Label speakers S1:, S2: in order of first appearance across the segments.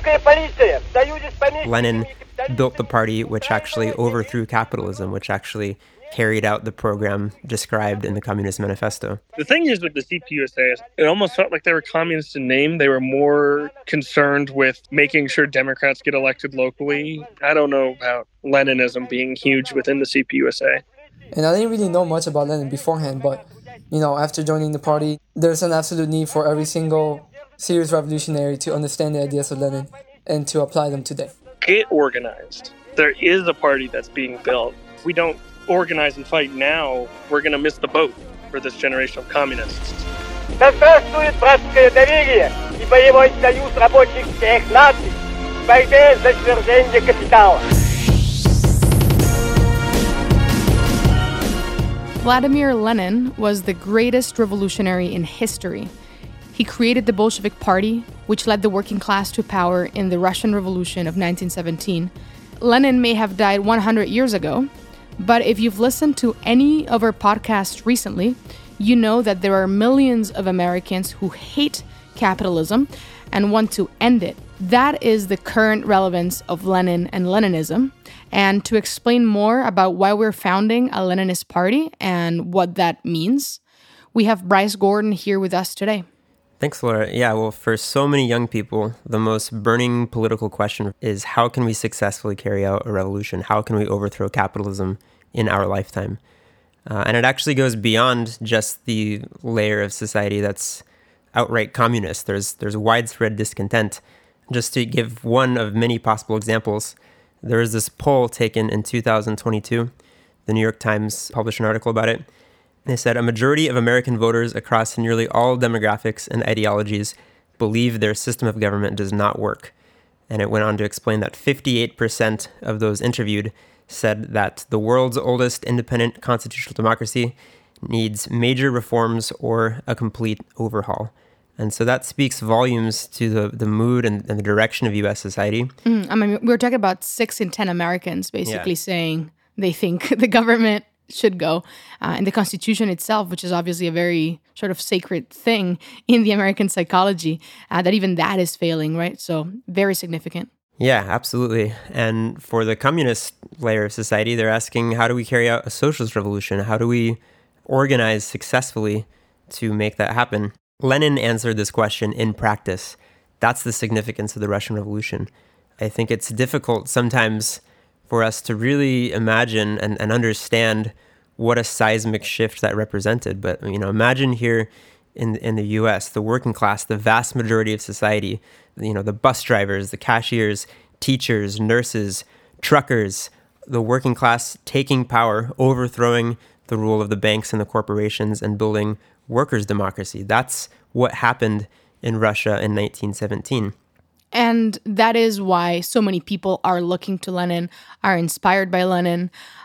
S1: Lenin built the party which actually overthrew capitalism, which actually carried out the program described in the Communist Manifesto.
S2: The thing is with the CPUSA, it almost felt like they were communist in name. They were more concerned with making sure Democrats get elected locally. I don't know about Leninism being huge within the CPUSA.
S3: And I didn't really know much about Lenin beforehand, but, after joining the party, there's an absolute need for every single serious revolutionary to understand the ideas of Lenin and to apply them today.
S2: Get organized. There is a party that's being built. If we don't organize and fight now, we're going to miss the boat for this generation of communists.
S4: Здравствует братское доверие и боевой союз рабочих всех наций в борьбе за свержение капитала.
S5: Vladimir Lenin was the greatest revolutionary in history. He created the Bolshevik Party, which led the working class to power in the Russian Revolution of 1917. Lenin may have died 100 years ago, but if you've listened to any of our podcasts recently, you know that there are millions of Americans who hate capitalism and want to end it. That is the current relevance of Lenin and Leninism. And to explain more about why we're founding a Leninist party and what that means, we have Bryce Gordon here with us today.
S1: Thanks, Laura. Yeah, well, for so many young people, the most burning political question is how can we successfully carry out a revolution? How can we overthrow capitalism in our lifetime? And it actually goes beyond just the layer of society that's outright communist. There's widespread discontent. Just to give one of many possible examples, there was this poll taken in 2022. The New York Times published an article about it. They said a majority of American voters across nearly all demographics and ideologies believe their system of government does not work. And it went on to explain that 58% of those interviewed said that the world's oldest independent constitutional democracy needs major reforms or a complete overhaul. And so that speaks volumes to the mood and the direction of U.S. society.
S5: We're talking about 6 in 10 Americans basically saying they think the government should go. And the Constitution itself, which is obviously a very sort of sacred thing in the American psychology, that even that is failing, right? So very significant.
S1: Yeah, absolutely. And for the communist layer of society, they're asking, how do we carry out a socialist revolution? How do we organize successfully to make that happen? Lenin answered this question in practice. That's the significance of the Russian Revolution. I think it's difficult sometimes for us to really imagine and understand what a seismic shift that represented. But, imagine here in the U.S., the working class, the vast majority of society, the bus drivers, the cashiers, teachers, nurses, truckers, the working class taking power, overthrowing the rule of the banks and the corporations and building workers' democracy. That's what happened in Russia in 1917.
S5: And that is why so many people are looking to Lenin, are inspired by Lenin,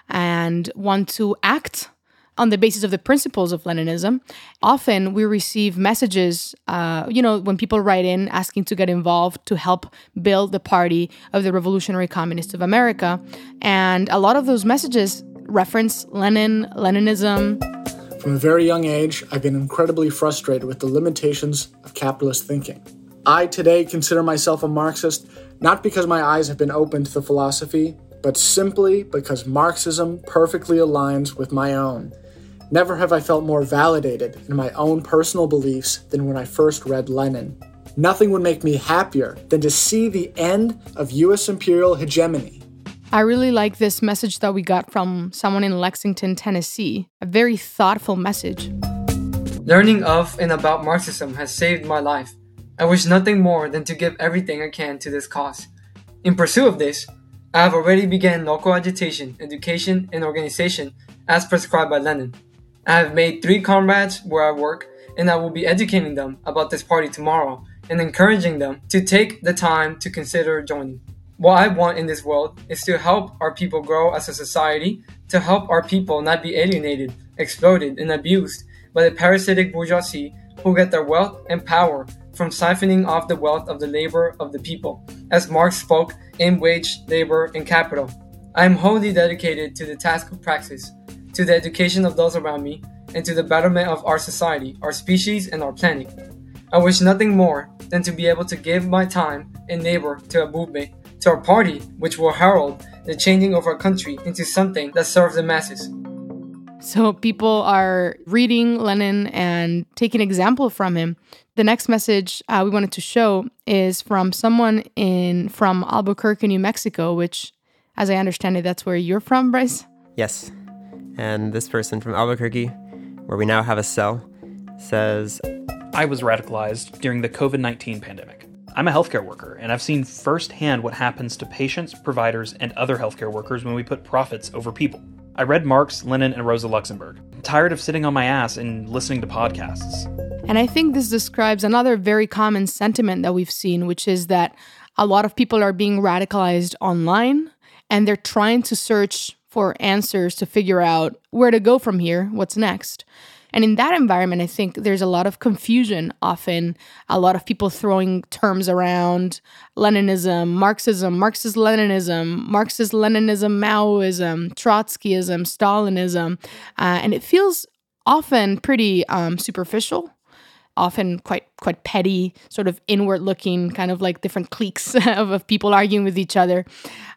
S5: and want to act on the basis of the principles of Leninism. Often we receive messages, when people write in asking to get involved to help build the party of the Revolutionary Communists of America. And a lot of those messages reference Lenin, Leninism.
S6: From a very young age, I've been incredibly frustrated with the limitations of capitalist thinking. I today consider myself a Marxist, not because my eyes have been opened to the philosophy, but simply because Marxism perfectly aligns with my own. Never have I felt more validated in my own personal beliefs than when I first read Lenin. Nothing would make me happier than to see the end of U.S. imperial hegemony.
S5: I really like this message that we got from someone in Lexington, Tennessee. A very thoughtful message.
S3: Learning of and about Marxism has saved my life. I wish nothing more than to give everything I can to this cause. In pursuit of this, I have already begun local agitation, education, and organization as prescribed by Lenin. I have made 3 comrades where I work, and I will be educating them about this party tomorrow and encouraging them to take the time to consider joining. What I want in this world is to help our people grow as a society, to help our people not be alienated, exploited, and abused by the parasitic bourgeoisie who get their wealth and power from siphoning off the wealth of the labor of the people, as Marx spoke in Wage, Labor, and Capital. I am wholly dedicated to the task of praxis, to the education of those around me, and to the betterment of our society, our species, and our planet. I wish nothing more than to be able to give my time and labor to a movement, to our party, which will herald the changing of our country into something that serves the masses.
S5: So people are reading Lenin and taking example from him. The next message we wanted to show is from someone from Albuquerque, New Mexico, which, as I understand it, that's where you're from, Bryce?
S1: Yes. And this person from Albuquerque, where we now have a cell, says,
S7: I was radicalized during the COVID-19 pandemic. I'm a healthcare worker, and I've seen firsthand what happens to patients, providers, and other healthcare workers when we put profits over people. I read Marx, Lenin, and Rosa Luxemburg. I'm tired of sitting on my ass and listening to podcasts.
S5: And I think this describes another very common sentiment that we've seen, which is that a lot of people are being radicalized online, and they're trying to search for answers to figure out where to go from here, what's next. And in that environment, I think there's a lot of confusion, often a lot of people throwing terms around Leninism, Marxism, Marxist-Leninism, Marxist-Leninism, Maoism, Trotskyism, Stalinism. And it feels often pretty superficial, often quite petty, sort of inward-looking, kind of like different cliques of people arguing with each other.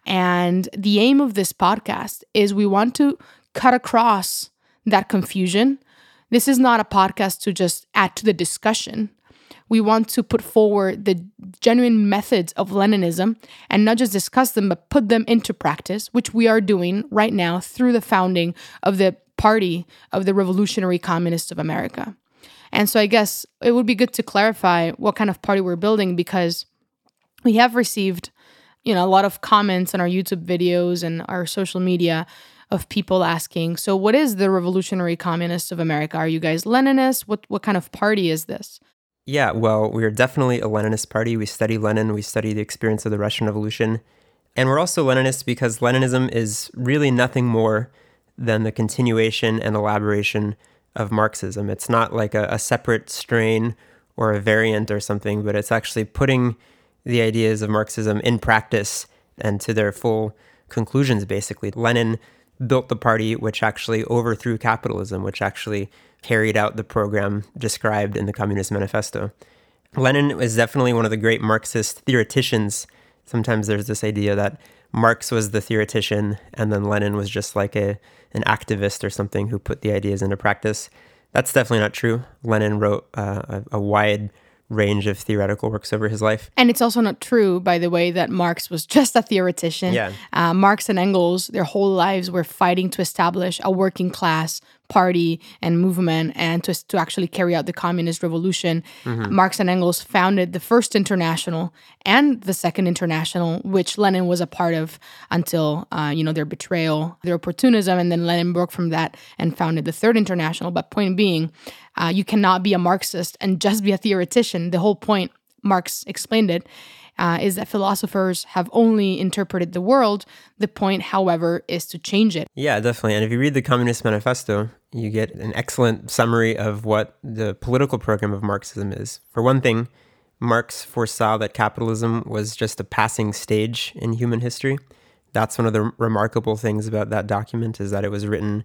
S5: And the aim of this podcast is we want to cut across that confusion. This is not a podcast to just add to the discussion. We want to put forward the genuine methods of Leninism and not just discuss them, but put them into practice, which we are doing right now through the founding of the Party of the Revolutionary Communists of America. And so I guess it would be good to clarify what kind of party we're building, because we have received, a lot of comments on our YouTube videos and our social media of people asking, so what is the Revolutionary Communists of America? Are you guys Leninists? What kind of party is this?
S1: Yeah, well, we're definitely a Leninist party. We study Lenin, we study the experience of the Russian Revolution. And we're also Leninists because Leninism is really nothing more than the continuation and elaboration of Marxism. It's not like a separate strain or a variant or something, but it's actually putting the ideas of Marxism in practice and to their full conclusions, basically. Lenin built the party which actually overthrew capitalism, which actually carried out the program described in the Communist Manifesto. Lenin is definitely one of the great Marxist theoreticians. Sometimes there's this idea that Marx was the theoretician and then Lenin was just like an activist or something who put the ideas into practice. That's definitely not true. Lenin wrote a wide range of theoretical works over his life.
S5: And it's also not true, by the way, that Marx was just a theoretician.
S1: Yeah.
S5: Marx and Engels, their whole lives were fighting to establish a working class party and movement and to actually carry out the communist revolution. Mm-hmm. Marx and Engels founded the First International and the Second International, which Lenin was a part of until, their betrayal, their opportunism, and then Lenin broke from that and founded the Third International. But point being, you cannot be a Marxist and just be a theoretician. The whole point, Marx explained it, is that philosophers have only interpreted the world. The point, however, is to change it.
S1: Yeah, definitely. And if you read the Communist Manifesto, you get an excellent summary of what the political program of Marxism is. For one thing, Marx foresaw that capitalism was just a passing stage in human history. That's one of the remarkable things about that document, is that it was written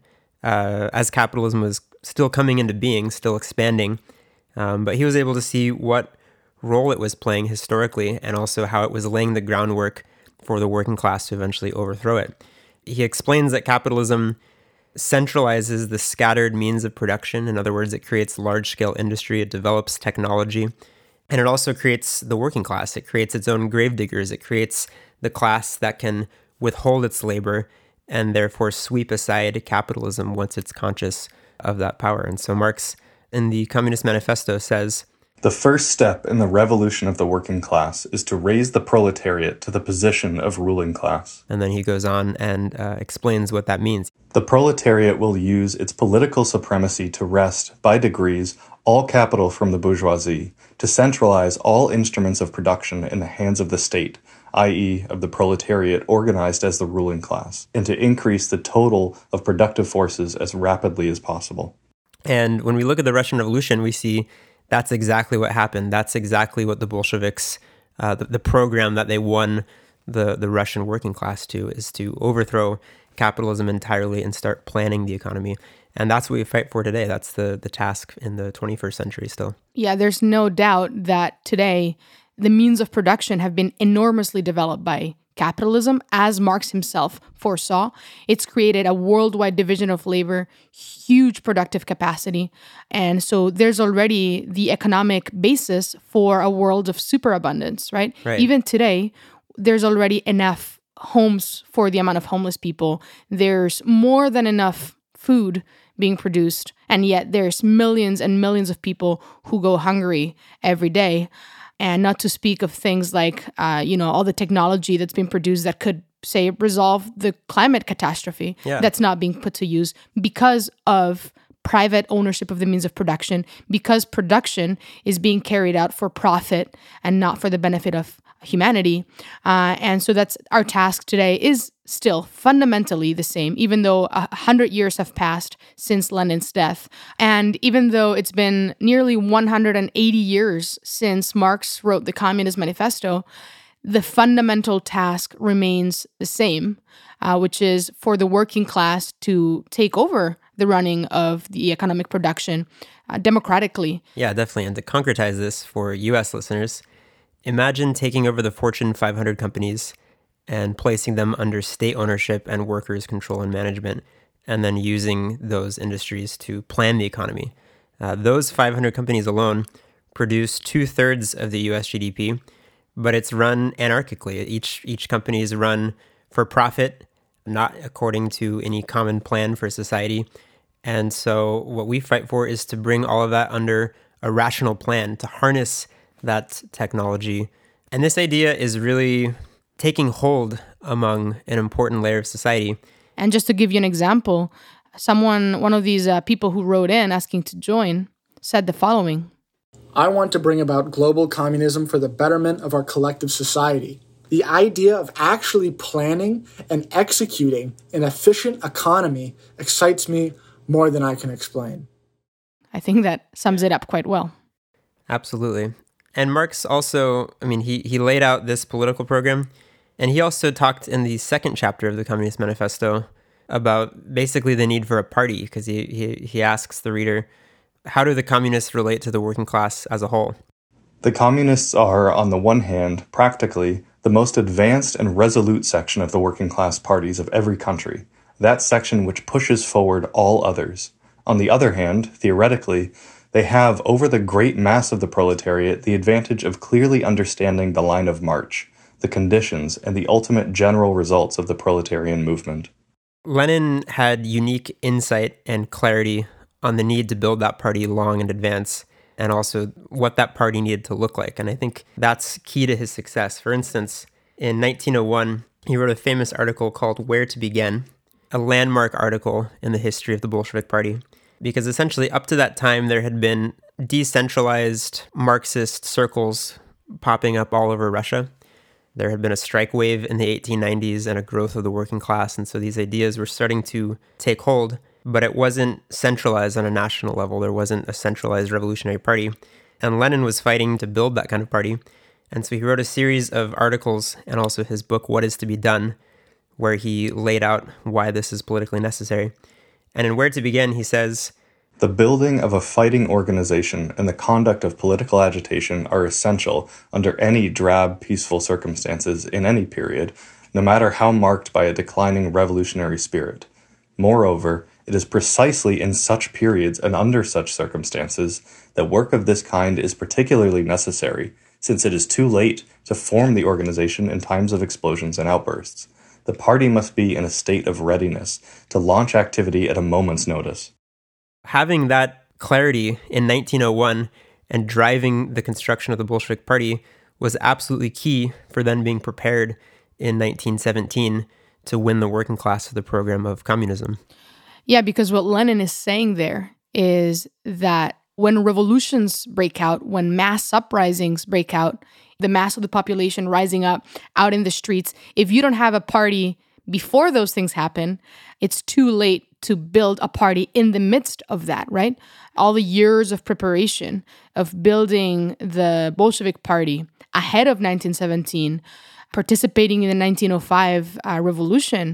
S1: as capitalism was still coming into being, still expanding. But he was able to see what role it was playing historically and also how it was laying the groundwork for the working class to eventually overthrow it. He explains that capitalism centralizes the scattered means of production. In other words, it creates large-scale industry, it develops technology, and it also creates the working class. It creates its own gravediggers. It creates the class that can withhold its labor and therefore sweep aside capitalism once it's conscious of that power. And so Marx, in the Communist Manifesto, says,
S8: "The first step in the revolution of the working class is to raise the proletariat to the position of ruling class."
S1: And then he goes on and explains what that means.
S8: "The proletariat will use its political supremacy to wrest, by degrees, all capital from the bourgeoisie, to centralize all instruments of production in the hands of the state, i.e. of the proletariat organized as the ruling class, and to increase the total of productive forces as rapidly as possible."
S1: And when we look at the Russian Revolution, we see that's exactly what happened. That's exactly what the Bolsheviks, the program that they won the Russian working class to, is to overthrow capitalism entirely and start planning the economy. And that's what we fight for today. That's the task in the 21st century still.
S5: Yeah, there's no doubt that today the means of production have been enormously developed by capitalism, as Marx himself foresaw. It's created a worldwide division of labor, huge productive capacity. And so there's already the economic basis for a world of superabundance, right? Even today, there's already enough homes for the amount of homeless people. There's more than enough food being produced, and yet there's millions and millions of people who go hungry every day. And not to speak of things like, all the technology that's been produced that could, say, resolve the climate catastrophe that's not being put to use because of private ownership of the means of production, because production is being carried out for profit and not for the benefit of humanity. And so that's our task today is still fundamentally the same, even though 100 years have passed since Lenin's death. And even though it's been nearly 180 years since Marx wrote the Communist Manifesto, the fundamental task remains the same, which is for the working class to take over the running of the economic production democratically.
S1: Yeah, definitely. And to concretize this for U.S. listeners, imagine taking over the Fortune 500 companies and placing them under state ownership and workers' control and management, and then using those industries to plan the economy. Those 500 companies alone produce 2/3 of the U.S. GDP, but it's run anarchically. Each company is run for profit, not according to any common plan for society. And so what we fight for is to bring all of that under a rational plan, to harness that technology. And this idea is really taking hold among an important layer of society.
S5: And just to give you an example, one of these people who wrote in asking to join said the following.
S6: I want to bring about global communism for the betterment of our collective society. The idea of actually planning and executing an efficient economy excites me more than I can explain.
S5: I think that sums it up quite well.
S1: Absolutely. And Marx also, he laid out this political program, and he also talked in the second chapter of the Communist Manifesto about basically the need for a party, because he asks the reader, how do the communists relate to the working class as a whole?
S8: The communists are, on the one hand, practically the most advanced and resolute section of the working class parties of every country, that section which pushes forward all others. On the other hand, theoretically, they have, over the great mass of the proletariat, the advantage of clearly understanding the line of march, the conditions, and the ultimate general results of the proletarian movement.
S1: Lenin had unique insight and clarity on the need to build that party long in advance, and also what that party needed to look like. And I think that's key to his success. For instance, in 1901, he wrote a famous article called Where to Begin, a landmark article in the history of the Bolshevik Party. Because essentially up to that time, there had been decentralized Marxist circles popping up all over Russia. There had been a strike wave in the 1890s and a growth of the working class. And so these ideas were starting to take hold, but it wasn't centralized on a national level. There wasn't a centralized revolutionary party. And Lenin was fighting to build that kind of party. And so he wrote a series of articles and also his book, What is to be Done, where he laid out why this is politically necessary. And in Where to Begin, he says,
S8: the building of a fighting organization and the conduct of political agitation are essential under any drab, peaceful circumstances in any period, no matter how marked by a declining revolutionary spirit. Moreover, it is precisely in such periods and under such circumstances that work of this kind is particularly necessary, since it is too late to form the organization in times of explosions and outbursts. The party must be in a state of readiness to launch activity at a moment's notice.
S1: Having that clarity in 1901 and driving the construction of the Bolshevik Party was absolutely key for then being prepared in 1917 to win the working class for the program of communism.
S5: Yeah, because what Lenin is saying there is that when revolutions break out, when mass uprisings break out, the mass of the population rising up out in the streets, if you don't have a party before those things happen, it's too late to build a party in the midst of that, right? All the years of preparation of building the Bolshevik Party ahead of 1917, participating in the 1905 revolution,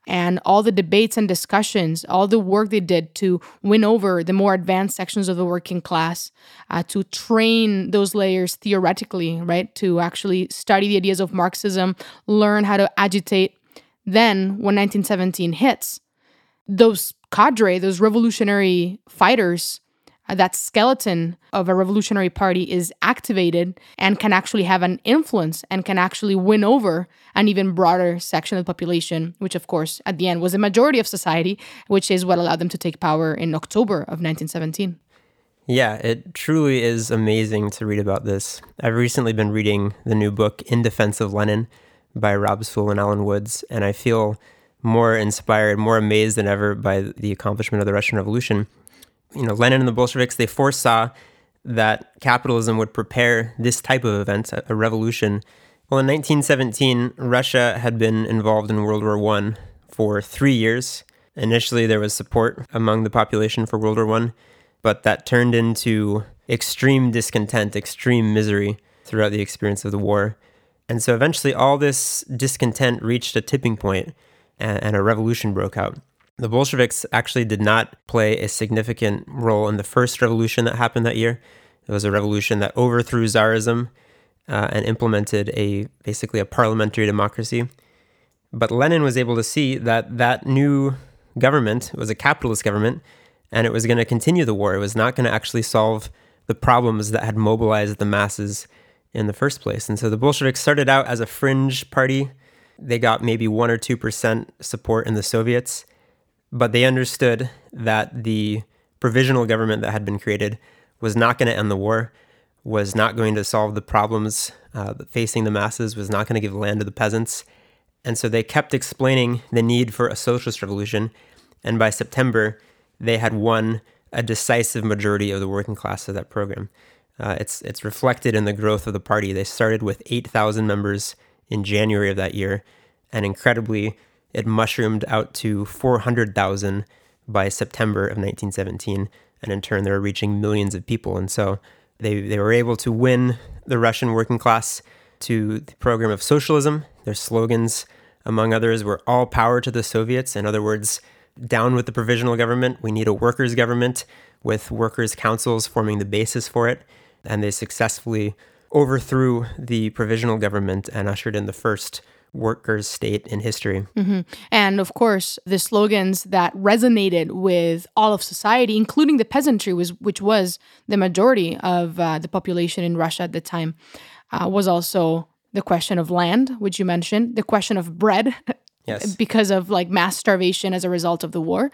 S5: and all the debates and discussions, all the work they did to win over the more advanced sections of the working class, to train those layers theoretically, right, to actually study the ideas of Marxism, learn how to agitate. Then, when 1917 hits, those cadre, those revolutionary fighters, that skeleton of a revolutionary party is activated and can actually have an influence and can actually win over an even broader section of the population, which of course at the end was a majority of society, which is what allowed them to take power in October of 1917.
S1: Yeah, it truly is amazing to read about this. I've recently been reading the new book, In Defense of Lenin, by Rob Sewell and Alan Woods, and I feel more inspired, more amazed than ever by the accomplishment of the Russian Revolution. Lenin and the Bolsheviks, they foresaw that capitalism would prepare this type of event, a revolution. Well, in 1917, Russia had been involved in World War I for 3 years. Initially, there was support among the population for World War I, but that turned into extreme discontent, extreme misery throughout the experience of the war. And so eventually, all this discontent reached a tipping point, and a revolution broke out. The Bolsheviks actually did not play a significant role in the first revolution that happened that year. It was a revolution that overthrew Tsarism and implemented basically a parliamentary democracy. But Lenin was able to see that new government was a capitalist government, and it was going to continue the war. It was not going to actually solve the problems that had mobilized the masses in the first place. And so the Bolsheviks started out as a fringe party. They got maybe 1 or 2% support in the Soviets. But they understood that the provisional government that had been created was not going to end the war, was not going to solve the problems facing the masses, was not going to give land to the peasants. And so they kept explaining the need for a socialist revolution. And by September, they had won a decisive majority of the working class of that program. It's reflected in the growth of the party. They started with 8,000 members in January of that year, and incredibly, it mushroomed out to 400,000 by September of 1917, and in turn, they were reaching millions of people. And so they were able to win the Russian working class to the program of socialism. Their slogans, among others, were all power to the Soviets. In other words, down with the provisional government. We need a workers' government with workers' councils forming the basis for it. And they successfully overthrew the provisional government and ushered in the first workers' state in history.
S5: Mm-hmm. And of course, the slogans that resonated with all of society, including the peasantry, which was the majority of the population in Russia at the time, was also the question of land, which you mentioned, the question of bread,
S1: yes,
S5: because of mass starvation as a result of the war,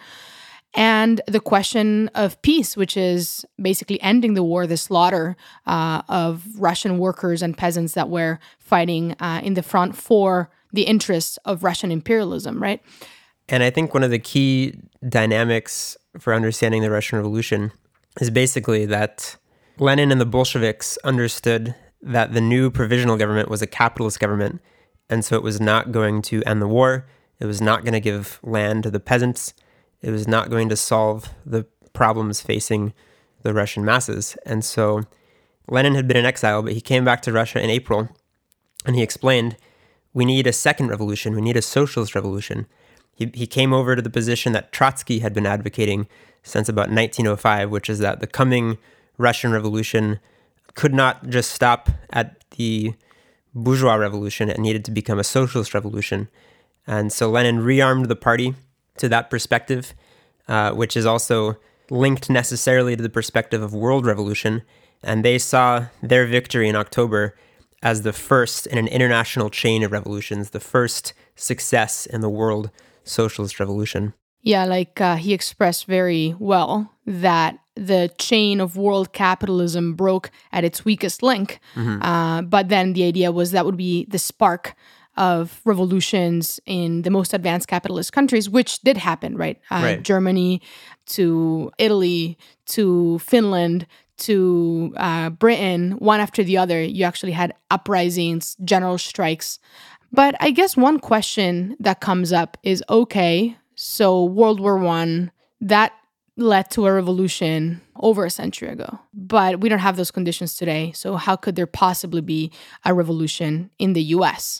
S5: and the question of peace, which is basically ending the war, the slaughter of Russian workers and peasants that were fighting in the front for the interests of Russian imperialism, right?
S1: And I think one of the key dynamics for understanding the Russian Revolution is basically that Lenin and the Bolsheviks understood that the new provisional government was a capitalist government, and so it was not going to end the war. It was not going to give land to the peasants. It was not going to solve the problems facing the Russian masses. And so Lenin had been in exile, but he came back to Russia in April, and he explained, we need a second revolution. We need a socialist revolution. He came over to the position that Trotsky had been advocating since about 1905, which is that the coming Russian Revolution could not just stop at the bourgeois revolution. It needed to become a socialist revolution. And so Lenin rearmed the party to that perspective, which is also linked necessarily to the perspective of world revolution. And they saw their victory in October as the first in an international chain of revolutions, the first success in the world socialist revolution.
S5: Yeah, he expressed very well that the chain of world capitalism broke at its weakest link. Mm-hmm. But then the idea was that would be the spark of revolutions in the most advanced capitalist countries, which did happen, right?
S1: Right.
S5: Germany to Italy to Finland to Britain, one after the other, you actually had uprisings, general strikes. But I guess one question that comes up is, okay, so World War I, that led to a revolution over a century ago. But we don't have those conditions today. So how could there possibly be a revolution in the US?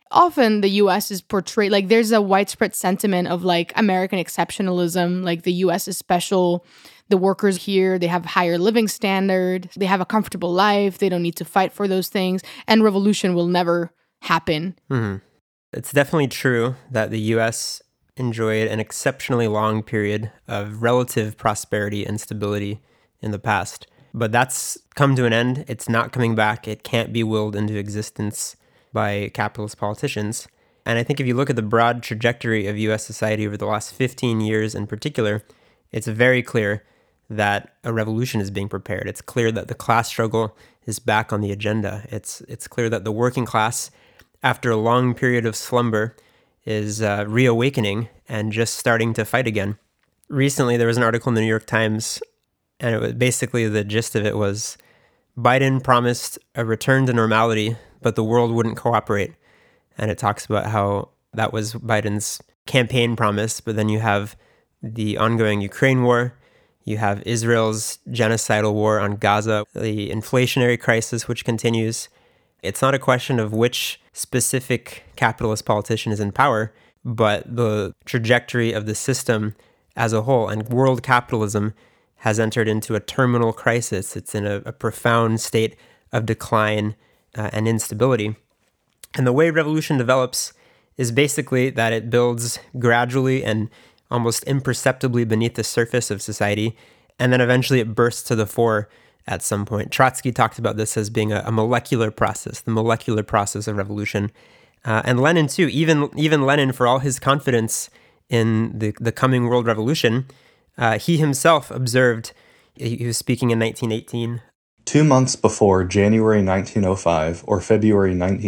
S5: Often the US is portrayed, like there's a widespread sentiment of like American exceptionalism, like the US is special. The workers here, they have higher living standard, they have a comfortable life, they don't need to fight for those things, and revolution will never happen.
S1: Mm-hmm. It's definitely true that the US enjoyed an exceptionally long period of relative prosperity and stability in the past. But that's come to an end. It's not coming back. It can't be willed into existence by capitalist politicians. And I think if you look at the broad trajectory of US society over the last 15 years in particular, it's very clear that a revolution is being prepared. It's clear that the class struggle is back on the agenda. It's clear that the working class, after a long period of slumber, is reawakening and just starting to fight again. Recently, there was an article in the New York Times, and it was basically the gist of it was Biden promised a return to normality, but the world wouldn't cooperate. And it talks about how that was Biden's campaign promise, but then you have the ongoing Ukraine war, you have Israel's genocidal war on Gaza, the inflationary crisis which continues. It's not a question of which specific capitalist politician is in power, but the trajectory of the system as a whole. And world capitalism has entered into a terminal crisis. It's in a profound state of decline and instability. And the way revolution develops is basically that it builds gradually and almost imperceptibly beneath the surface of society, and then eventually it bursts to the fore at some point. Trotsky talked about this as being a molecular process, the molecular process of revolution. And Lenin too, even Lenin, for all his confidence in the coming world revolution, he himself observed, he was speaking in 1918,
S8: 2 months before January 1905 or February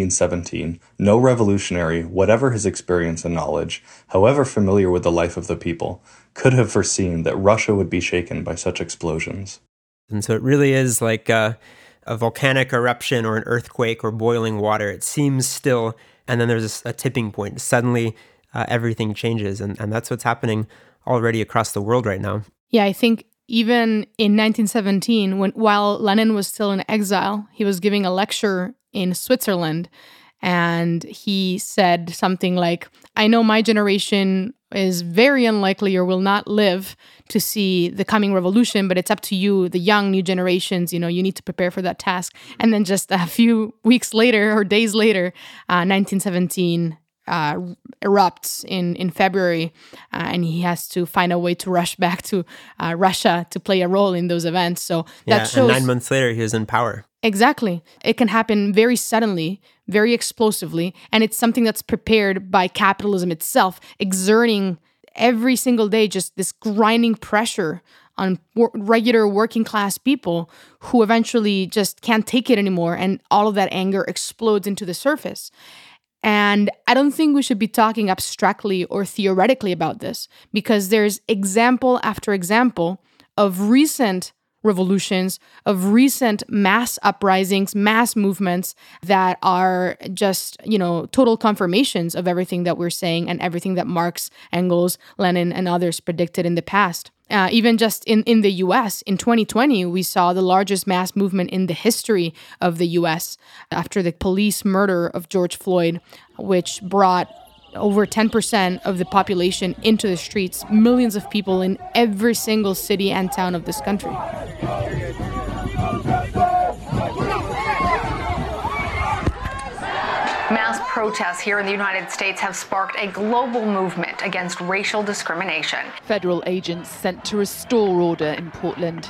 S8: 1917, no revolutionary, whatever his experience and knowledge, however familiar with the life of the people, could have foreseen that Russia would be shaken by such explosions.
S1: And so it really is like a volcanic eruption or an earthquake or boiling water. It seems still, and then there's a tipping point. Suddenly, everything changes, and that's what's happening already across the world right now.
S5: Yeah, I think even in 1917, while Lenin was still in exile, he was giving a lecture in Switzerland, and he said something like, I know my generation is very unlikely or will not live to see the coming revolution, but it's up to you, the young new generations, you need to prepare for that task. And then just a few weeks later or days later, 1917 erupts in February, and he has to find a way to rush back to Russia to play a role in those events. So that shows.
S1: And 9 months later, he was in power.
S5: Exactly. It can happen very suddenly, very explosively, and it's something that's prepared by capitalism itself, exerting every single day just this grinding pressure on regular working class people who eventually just can't take it anymore, and all of that anger explodes into the surface. And I don't think we should be talking abstractly or theoretically about this, because there's example after example of recent revolutions, of recent mass uprisings, mass movements that are just, total confirmations of everything that we're saying and everything that Marx, Engels, Lenin, and others predicted in the past. Even just in the US, in 2020, we saw the largest mass movement in the history of the US after the police murder of George Floyd, which brought over 10% of the population into the streets, millions of people in every single city and town of this country.
S9: Mass protests here in the United States have sparked a global movement against racial discrimination.
S10: Federal agents sent to restore order in Portland.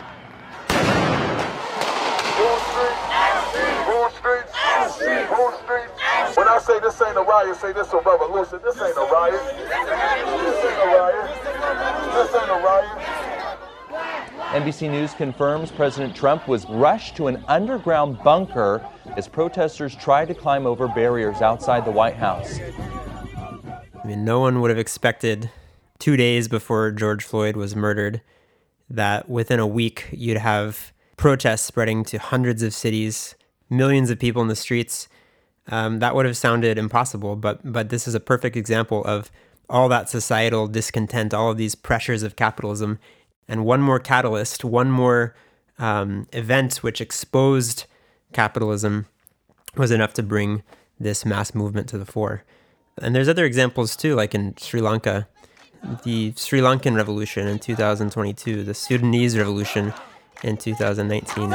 S11: When I say this ain't a riot, say this a revolution. This ain't a riot. This ain't a riot. This ain't a riot.
S12: NBC News confirms President Trump was rushed to an underground bunker as protesters tried to climb over barriers outside the White House.
S1: I mean, no one would have expected 2 days before George Floyd was murdered that within a week you'd have protests spreading to hundreds of cities, millions of people in the streets. That would have sounded impossible, but this is a perfect example of all that societal discontent, all of these pressures of capitalism. And one more catalyst, one more event which exposed capitalism was enough to bring this mass movement to the fore. And there's other examples too, like in Sri Lanka, the Sri Lankan revolution in 2022, the Sudanese revolution in 2019.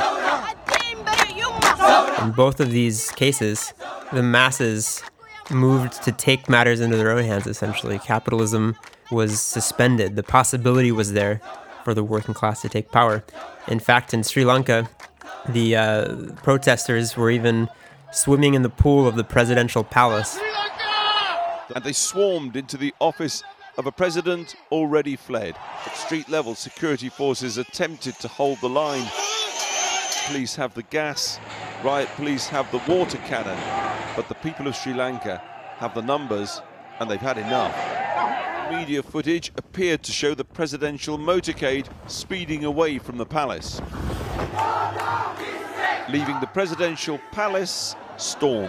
S1: In both of these cases, the masses moved to take matters into their own hands, essentially. Capitalism was suspended. The possibility was there for the working class to take power. In fact, in Sri Lanka, the protesters were even swimming in the pool of the presidential palace.
S13: And they swarmed into the office of a president already fled. At street level, security forces attempted to hold the line. Police have the gas, riot police have the water cannon, but the people of Sri Lanka have the numbers, and they've had enough. Media footage appeared to show the presidential motorcade speeding away from the palace, leaving the presidential palace storm,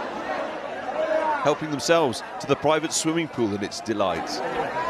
S13: helping themselves to the private swimming pool and its delights.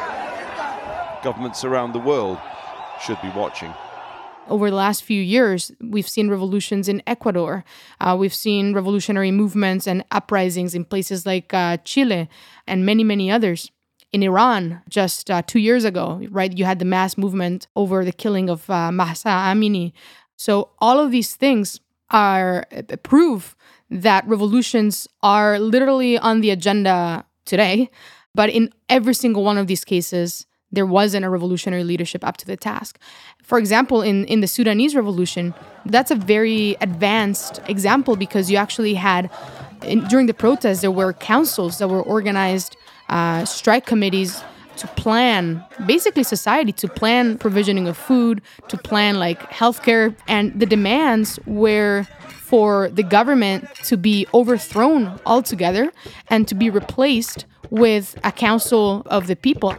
S13: Governments around the world should be watching.
S5: Over the last few years, we've seen revolutions in Ecuador. We've seen revolutionary movements and uprisings in places like Chile and many, many others. In Iran, just 2 years ago, right, you had the mass movement over the killing of Mahsa Amini. So all of these things are proof that revolutions are literally on the agenda today. But in every single one of these cases, there wasn't a revolutionary leadership up to the task. For example, in the Sudanese revolution, that's a very advanced example because you actually had, during the protests, there were councils that were organized, strike committees to plan, basically society, to plan provisioning of food, to plan like healthcare. And the demands were for the government to be overthrown altogether and to be replaced with a council of the people.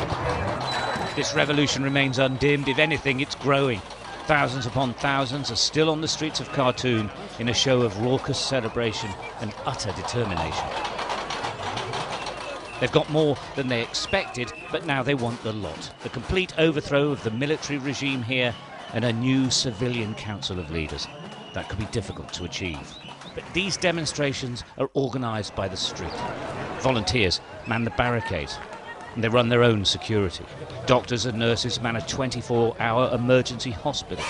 S14: This revolution remains undimmed. If anything, it's growing. Thousands upon thousands are still on the streets of Khartoum in a show of raucous celebration and utter determination. They've got more than they expected, but now they want the lot. The complete overthrow of the military regime here and a new civilian council of leaders. That could be difficult to achieve. But these demonstrations are organised by the street. Volunteers man the barricades, and they run their own security. Doctors and nurses man a 24-hour emergency hospital.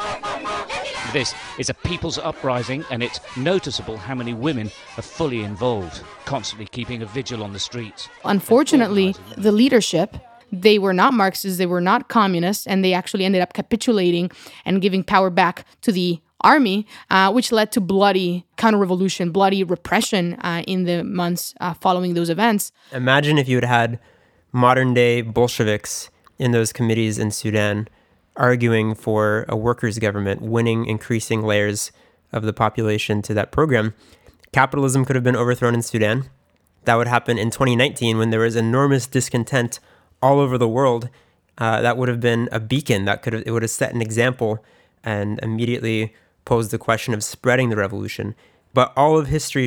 S14: This is a people's uprising, and it's noticeable how many women are fully involved, constantly keeping a vigil on the streets.
S5: Unfortunately, the leadership, they were not Marxists, they were not communists, and they actually ended up capitulating and giving power back to the army, which led to bloody counter-revolution, bloody repression in the months following those events.
S1: Imagine if you had had modern-day Bolsheviks in those committees in Sudan arguing for a workers' government, winning increasing layers of the population to that program. Capitalism could have been overthrown in Sudan. That would happen in 2019 when there was enormous discontent all over the world. That would have been a beacon. It would have set an example and immediately posed the question of spreading the revolution. But all of history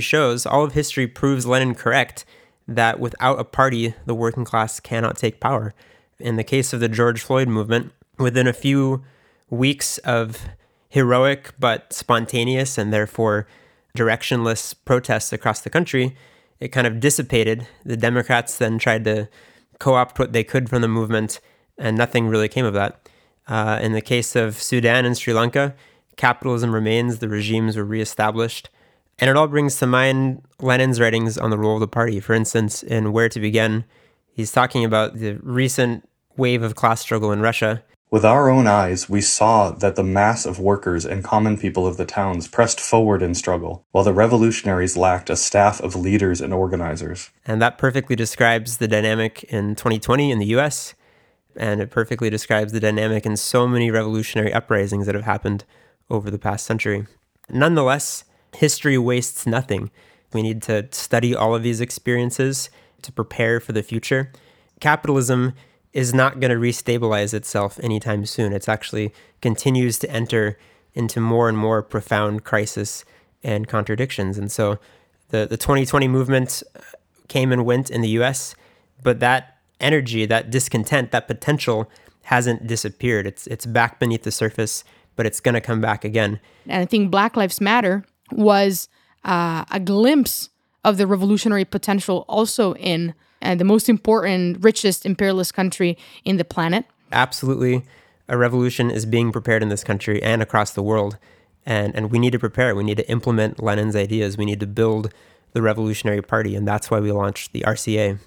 S1: proves Lenin correct, that without a party, the working class cannot take power. In the case of the George Floyd movement, within a few weeks of heroic but spontaneous and therefore directionless protests across the country, it kind of dissipated. The Democrats then tried to co-opt what they could from the movement, and nothing really came of that. In the case of Sudan and Sri Lanka, capitalism remains, the regimes were reestablished. And it all brings to mind Lenin's writings on the role of the party. For instance, in Where to Begin, he's talking about the recent wave of class struggle in Russia.
S8: With our own eyes, we saw that the mass of workers and common people of the towns pressed forward in struggle, while the revolutionaries lacked a staff of leaders and organizers.
S1: And that perfectly describes the dynamic in 2020 in the US, and it perfectly describes the dynamic in so many revolutionary uprisings that have happened over the past century. Nonetheless, history wastes nothing. We need to study all of these experiences to prepare for the future. Capitalism is not going to restabilize itself anytime soon. It actually continues to enter into more and more profound crisis and contradictions. And so the 2020 movement came and went in the US, but that energy, that discontent, that potential hasn't disappeared. It's back beneath the surface, but it's going to come back again.
S5: And I think Black Lives Matter was a glimpse of the revolutionary potential also in the most important, richest imperialist country in the planet?
S1: Absolutely. A revolution is being prepared in this country and across the world. And we need to prepare. We need to implement Lenin's ideas. We need to build the Revolutionary Party. And that's why we launched the RCA.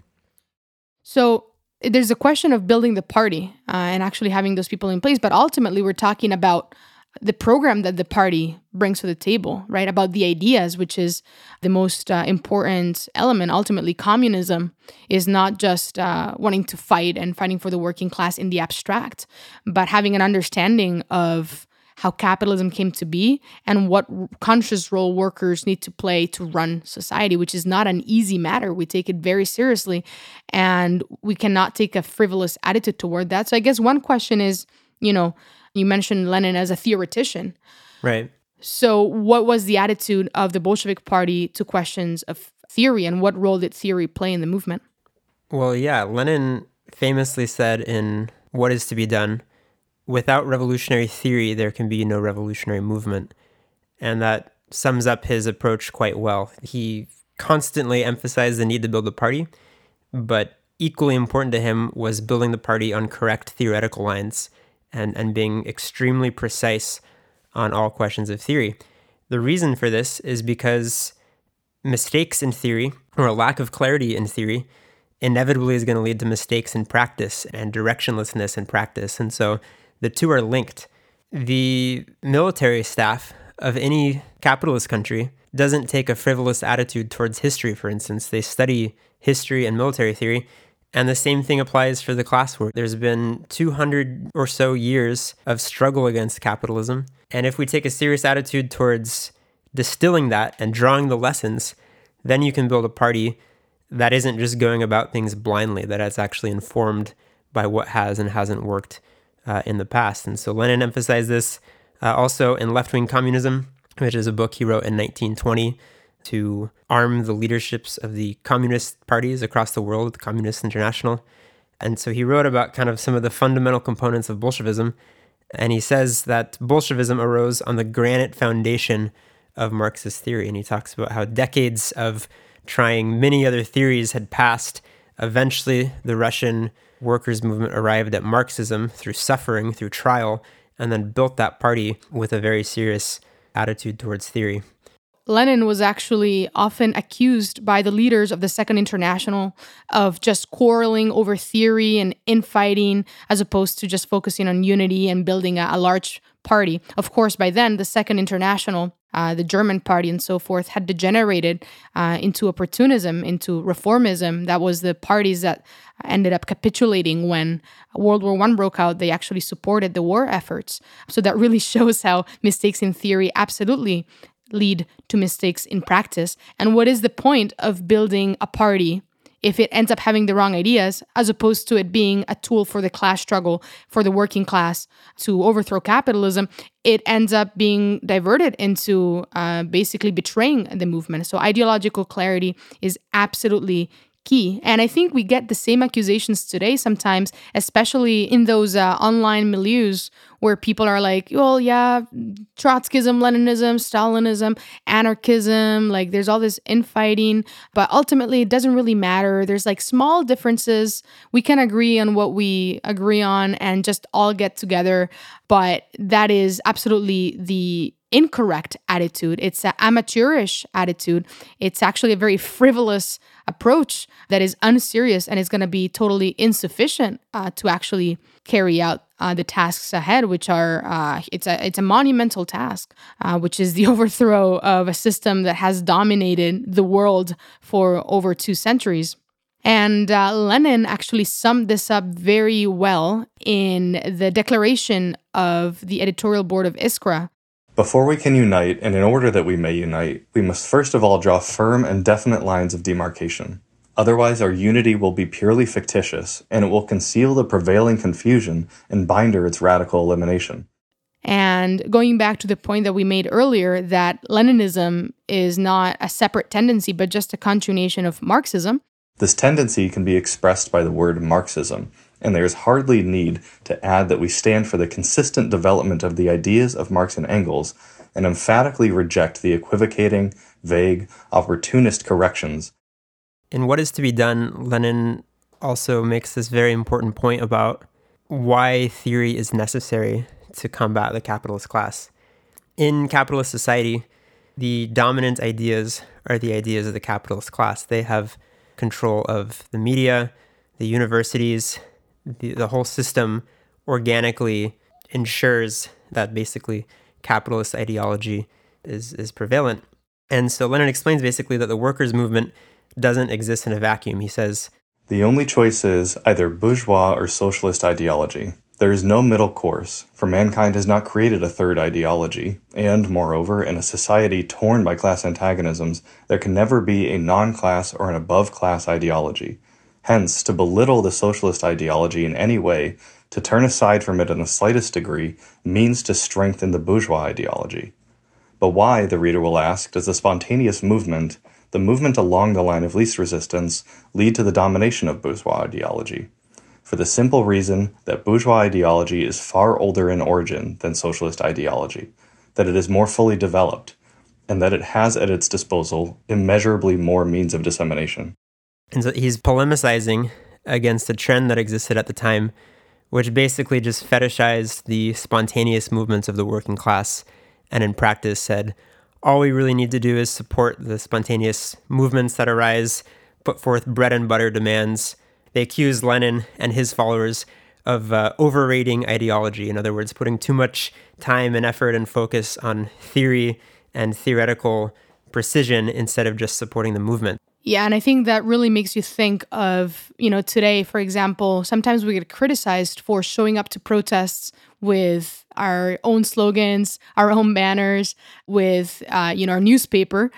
S5: So there's a question of building the party and actually having those people in place. But ultimately, we're talking about the program that the party brings to the table, right? About the ideas, which is the most important element. Ultimately, communism is not just wanting to fight and fighting for the working class in the abstract, but having an understanding of how capitalism came to be and what conscious role workers need to play to run society, which is not an easy matter. We take it very seriously, and we cannot take a frivolous attitude toward that. So I guess one question is, you mentioned Lenin as a theoretician.
S1: Right.
S5: So what was the attitude of the Bolshevik Party to questions of theory, and what role did theory play in the movement?
S1: Well, yeah, Lenin famously said in What Is to Be Done, without revolutionary theory, there can be no revolutionary movement. And that sums up his approach quite well. He constantly emphasized the need to build a party, but equally important to him was building the party on correct theoretical lines and being extremely precise on all questions of theory. The reason for this is because mistakes in theory, or a lack of clarity in theory, inevitably is going to lead to mistakes in practice and directionlessness in practice. And so the two are linked. The military staff of any capitalist country doesn't take a frivolous attitude towards history, for instance. They study history and military theory, and the same thing applies for the class war. There's been 200 or so years of struggle against capitalism, and if we take a serious attitude towards distilling that and drawing the lessons, then you can build a party that isn't just going about things blindly, that is actually informed by what has and hasn't worked in the past. And so Lenin emphasized this also in Left-Wing Communism, which is a book he wrote in 1920 to arm the leaderships of the communist parties across the world, the Communist International. And so he wrote about kind of some of the fundamental components of Bolshevism. And he says that Bolshevism arose on the granite foundation of Marxist theory. And he talks about how decades of trying many other theories had passed. Eventually, the Russian workers' movement arrived at Marxism through suffering, through trial, and then built that party with a very serious attitude towards theory.
S5: Lenin was actually often accused by the leaders of the Second International of just quarreling over theory and infighting, as opposed to just focusing on unity and building a large party. Of course, by then, the Second International, the German party and so forth, had degenerated into opportunism, into reformism. That was the parties that ended up capitulating when World War I broke out. They actually supported the war efforts. So that really shows how mistakes in theory absolutely lead to mistakes in practice. And what is the point of building a party if it ends up having the wrong ideas, as opposed to it being a tool for the class struggle, for the working class to overthrow capitalism? It ends up being diverted into basically betraying the movement. So ideological clarity is absolutely key. And I think we get the same accusations today sometimes, especially in those online milieus where people are like, well, yeah, Trotskyism, Leninism, Stalinism, anarchism, like there's all this infighting, but ultimately it doesn't really matter. There's like small differences. We can agree on what we agree on and just all get together. But that is absolutely the incorrect attitude. It's an amateurish attitude. It's actually a very frivolous approach that is unserious and is going to be totally insufficient to actually carry out the tasks ahead, which are it's a monumental task, which is the overthrow of a system that has dominated the world for over 2 centuries. And Lenin actually summed this up very well in the declaration of the editorial board of Iskra.
S8: Before we can unite, and in order that we may unite, we must first of all draw firm and definite lines of demarcation. Otherwise, our unity will be purely fictitious, and it will conceal the prevailing confusion and binder its radical elimination.
S5: And going back to the point that we made earlier, that Leninism is not a separate tendency, but just a continuation of Marxism.
S8: This tendency can be expressed by the word Marxism, and there is hardly need to add that we stand for the consistent development of the ideas of Marx and Engels, and emphatically reject the equivocating, vague, opportunist corrections.
S1: In What Is to Be Done, Lenin also makes this very important point about why theory is necessary to combat the capitalist class. In capitalist society, the dominant ideas are the ideas of the capitalist class. They have control of the media, the universities, the whole system organically ensures that basically capitalist ideology is prevalent. And so Lenin explains basically that the workers' movement doesn't exist in a vacuum. He says,
S8: "The only choice is either bourgeois or socialist ideology. There is no middle course, for mankind has not created a third ideology, and, moreover, in a society torn by class antagonisms, there can never be a non-class or an above-class ideology. Hence, to belittle the socialist ideology in any way, to turn aside from it in the slightest degree, means to strengthen the bourgeois ideology. But why, the reader will ask, does the spontaneous movement, the movement along the line of least resistance, lead to the domination of bourgeois ideology? For the simple reason that bourgeois ideology is far older in origin than socialist ideology, that it is more fully developed, and that it has at its disposal immeasurably more means of dissemination."
S1: And so he's polemicizing against a trend that existed at the time, which basically just fetishized the spontaneous movements of the working class, and in practice said, all we really need to do is support the spontaneous movements that arise, put forth bread and butter demands. They accused Lenin and his followers of overrating ideology. In other words, putting too much time and effort and focus on theory and theoretical precision instead of just supporting the movement.
S5: Yeah, and I think that really makes you think of, today, for example, sometimes we get criticized for showing up to protests with our own slogans, our own banners, with, our newspaper,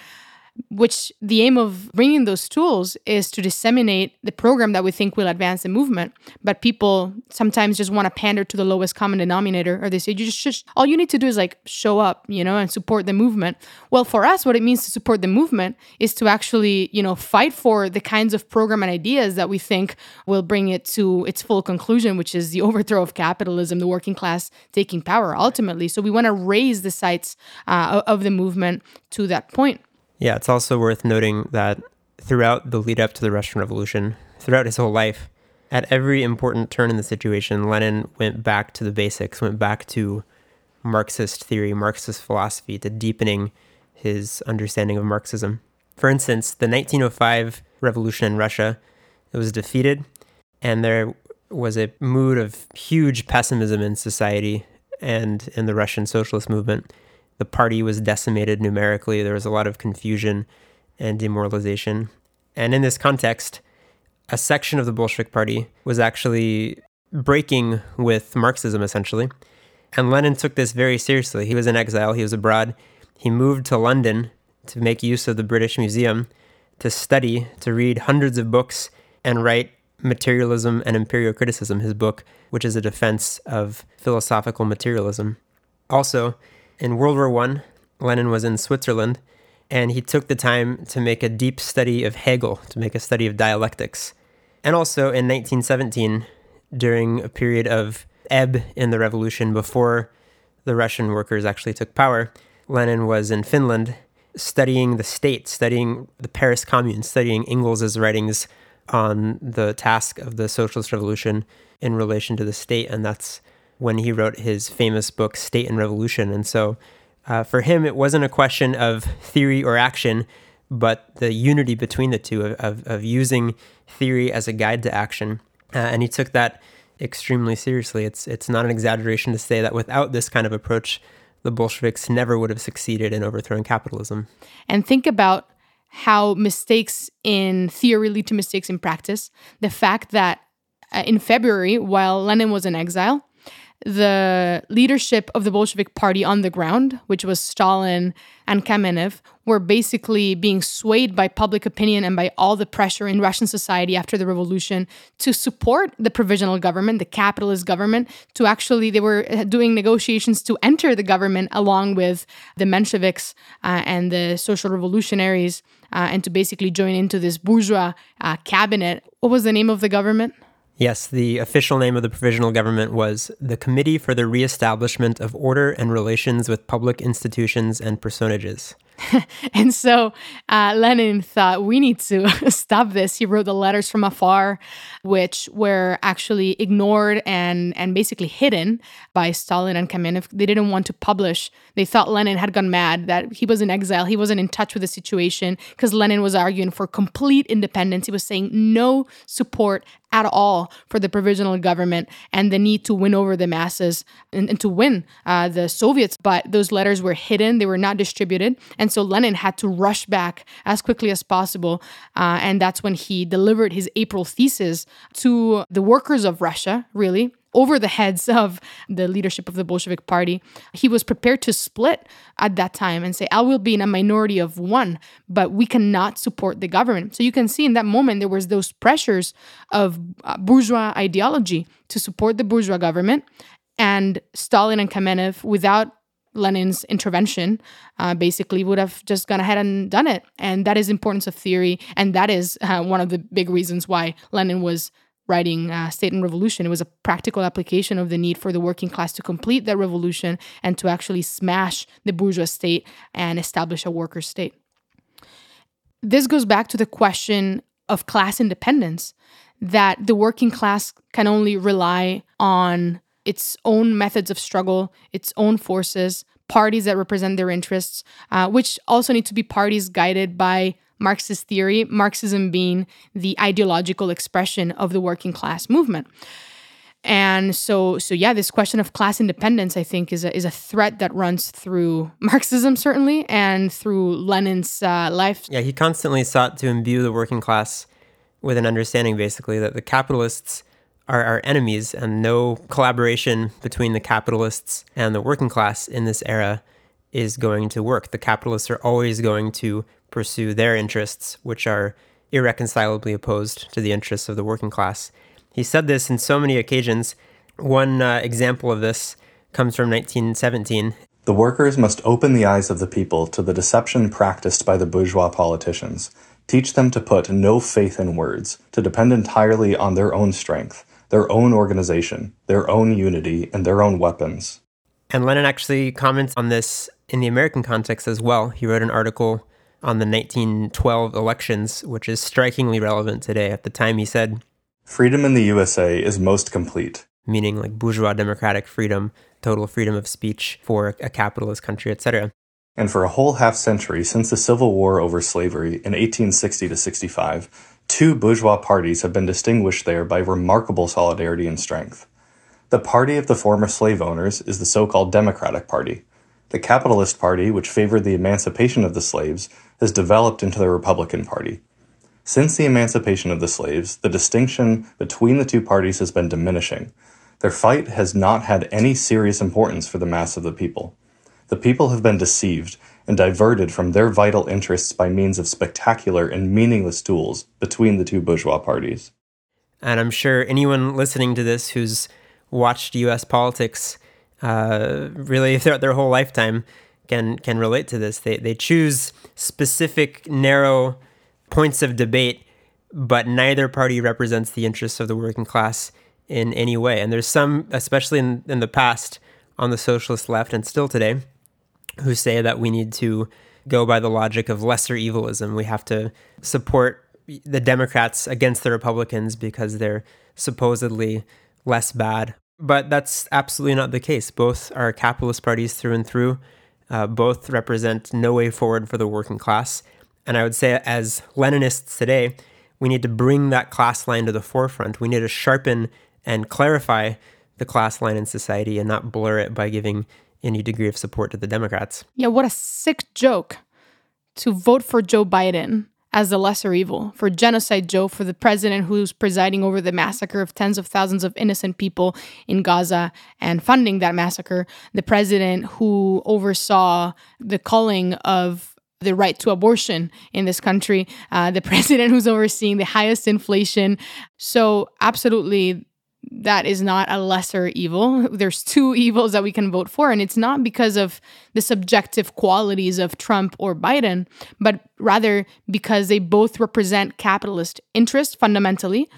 S5: which the aim of bringing those tools is to disseminate the program that we think will advance the movement. But people sometimes just want to pander to the lowest common denominator, or they say, all you need to do is show up, and support the movement. Well, for us, what it means to support the movement is to actually, fight for the kinds of program and ideas that we think will bring it to its full conclusion, which is the overthrow of capitalism, the working class taking power ultimately. So we want to raise the sights of the movement to that point.
S1: Yeah, it's also worth noting that throughout the lead up to the Russian Revolution, throughout his whole life, at every important turn in the situation, Lenin went back to the basics, went back to Marxist theory, Marxist philosophy, to deepening his understanding of Marxism. For instance, the 1905 revolution in Russia, it was defeated, and there was a mood of huge pessimism in society and in the Russian socialist movement. The party was decimated numerically. There was a lot of confusion and demoralization. And in this context, a section of the Bolshevik Party was actually breaking with Marxism, essentially. And Lenin took this very seriously. He was in exile. He was abroad. He moved to London to make use of the British Museum to study, to read hundreds of books and write Materialism and Imperial Criticism, his book, which is a defense of philosophical materialism. Also, in World War I, Lenin was in Switzerland, and he took the time to make a deep study of Hegel, to make a study of dialectics. And also in 1917, during a period of ebb in the revolution before the Russian workers actually took power, Lenin was in Finland studying the state, studying the Paris Commune, studying Engels' writings on the task of the socialist revolution in relation to the state, and that's when he wrote his famous book, State and Revolution. And so for him, it wasn't a question of theory or action, but the unity between the two, of using theory as a guide to action. And he took that extremely seriously. It's not an exaggeration to say that without this kind of approach, the Bolsheviks never would have succeeded in overthrowing capitalism.
S5: And think about how mistakes in theory lead to mistakes in practice. The fact that in February, while Lenin was in exile, the leadership of the Bolshevik Party on the ground, which was Stalin and Kamenev, were basically being swayed by public opinion and by all the pressure in Russian society after the revolution to support the provisional government, the capitalist government, they were doing negotiations to enter the government along with the Mensheviks and the social revolutionaries and to basically join into this bourgeois cabinet. What was the name of the government?
S1: Yes, the official name of the provisional government was the Committee for the Reestablishment of Order and Relations with Public Institutions and Personages.
S5: And so Lenin thought, we need to stop this. He wrote the letters from afar, which were actually ignored and basically hidden by Stalin and Kamenev. They didn't want to publish. They thought Lenin had gone mad, that he was in exile. He wasn't in touch with the situation because Lenin was arguing for complete independence. He was saying no support at all for the provisional government and the need to win over the masses and to win the Soviets. But those letters were hidden. They were not distributed. And so Lenin had to rush back as quickly as possible. And that's when he delivered his April thesis to the workers of Russia, really, over the heads of the leadership of the Bolshevik Party. He was prepared to split at that time and say, I will be in a minority of one, but we cannot support the government. So you can see in that moment, there was those pressures of bourgeois ideology to support the bourgeois government. And Stalin and Kamenev, without Lenin's intervention, basically would have just gone ahead and done it. And that is importance of theory. And that is one of the big reasons why Lenin was writing State and Revolution. It was a practical application of the need for the working class to complete that revolution and to actually smash the bourgeois state and establish a worker state. This goes back to the question of class independence, that the working class can only rely on its own methods of struggle, its own forces, parties that represent their interests, which also need to be parties guided by Marxist theory, Marxism being the ideological expression of the working class movement. And so yeah, this question of class independence, I think, is a threat that runs through Marxism, certainly, and through Lenin's life.
S1: Yeah, he constantly sought to imbue the working class with an understanding, basically, that the capitalists are our enemies and no collaboration between the capitalists and the working class in this era is going to work. The capitalists are always going to pursue their interests, which are irreconcilably opposed to the interests of the working class. He said this in so many occasions. One example of this comes from 1917.
S8: The workers must open the eyes of the people to the deception practiced by the bourgeois politicians, teach them to put no faith in words, to depend entirely on their own strength, their own organization, their own unity, and their own weapons.
S1: And Lenin actually comments on this in the American context as well. He wrote an article on the 1912 elections, which is strikingly relevant today. At the time, he said,
S8: "Freedom in the USA is most complete,"
S1: meaning like bourgeois democratic freedom, total freedom of speech for a capitalist country, etc.
S8: And for a whole half-century since the Civil War over slavery in 1860 to 65, two bourgeois parties have been distinguished there by remarkable solidarity and strength. The party of the former slave owners is the so-called Democratic Party. The Capitalist Party, which favored the emancipation of the slaves, has developed into the Republican Party. Since the emancipation of the slaves, the distinction between the two parties has been diminishing. Their fight has not had any serious importance for the mass of the people. The people have been deceived and diverted from their vital interests by means of spectacular and meaningless duels between the two bourgeois parties.
S1: And I'm sure anyone listening to this who's watched U.S. politics really throughout their whole lifetime can relate to this. They choose specific, narrow points of debate, but neither party represents the interests of the working class in any way. And there's some, especially in the past, on the socialist left and still today, who say that we need to go by the logic of lesser evilism. We have to support the Democrats against the Republicans because they're supposedly less bad. But that's absolutely not the case. Both are capitalist parties through and through. Both represent no way forward for the working class. And I would say, as Leninists today, we need to bring that class line to the forefront. We need to sharpen and clarify the class line in society and not blur it by giving any degree of support to the Democrats.
S5: Yeah, what a sick joke to vote for Joe Biden as the lesser evil, for Genocide Joe, for the president who's presiding over the massacre of tens of thousands of innocent people in Gaza and funding that massacre, the president who oversaw the culling of the right to abortion in this country, the president who's overseeing the highest inflation. So absolutely, that is not a lesser evil. There's two evils that we can vote for, and it's not because of the subjective qualities of Trump or Biden, but rather because they both represent capitalist interests fundamentally,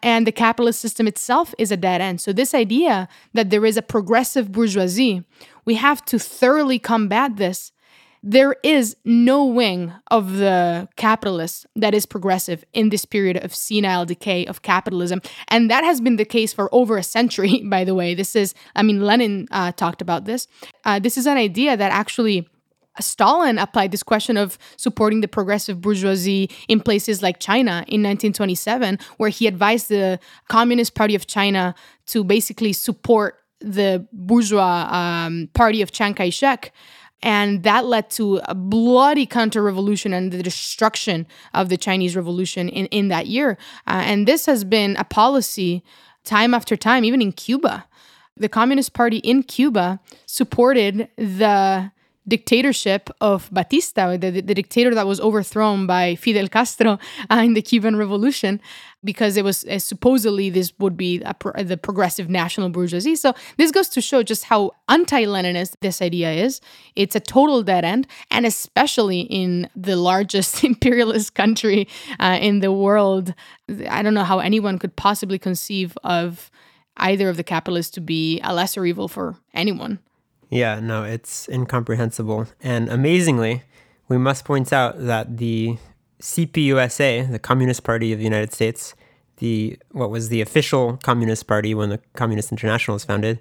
S5: And the capitalist system itself is a dead end. So this idea that there is a progressive bourgeoisie, we have to thoroughly combat this. There is no wing of the capitalists that is progressive in this period of senile decay of capitalism. And that has been the case for over a century, by the way. Lenin talked about this. This is an idea that actually Stalin applied this question of supporting the progressive bourgeoisie in places like China in 1927, where he advised the Communist Party of China to basically support the bourgeois party of Chiang Kai-shek. And that led to a bloody counter-revolution and the destruction of the Chinese Revolution in that year. And this has been a policy time after time, even in Cuba. The Communist Party in Cuba supported the dictatorship of Batista, the dictator that was overthrown by Fidel Castro in the Cuban Revolution, because it was supposedly this would be the progressive national bourgeoisie. So this goes to show just how anti-Leninist this idea is. It's a total dead end, and especially in the largest imperialist country in the world. I don't know how anyone could possibly conceive of either of the capitalists to be a lesser evil for anyone.
S1: Yeah, no, it's incomprehensible. And amazingly, we must point out that the CPUSA, the Communist Party of the United States, what was the official Communist Party when the Communist International was founded,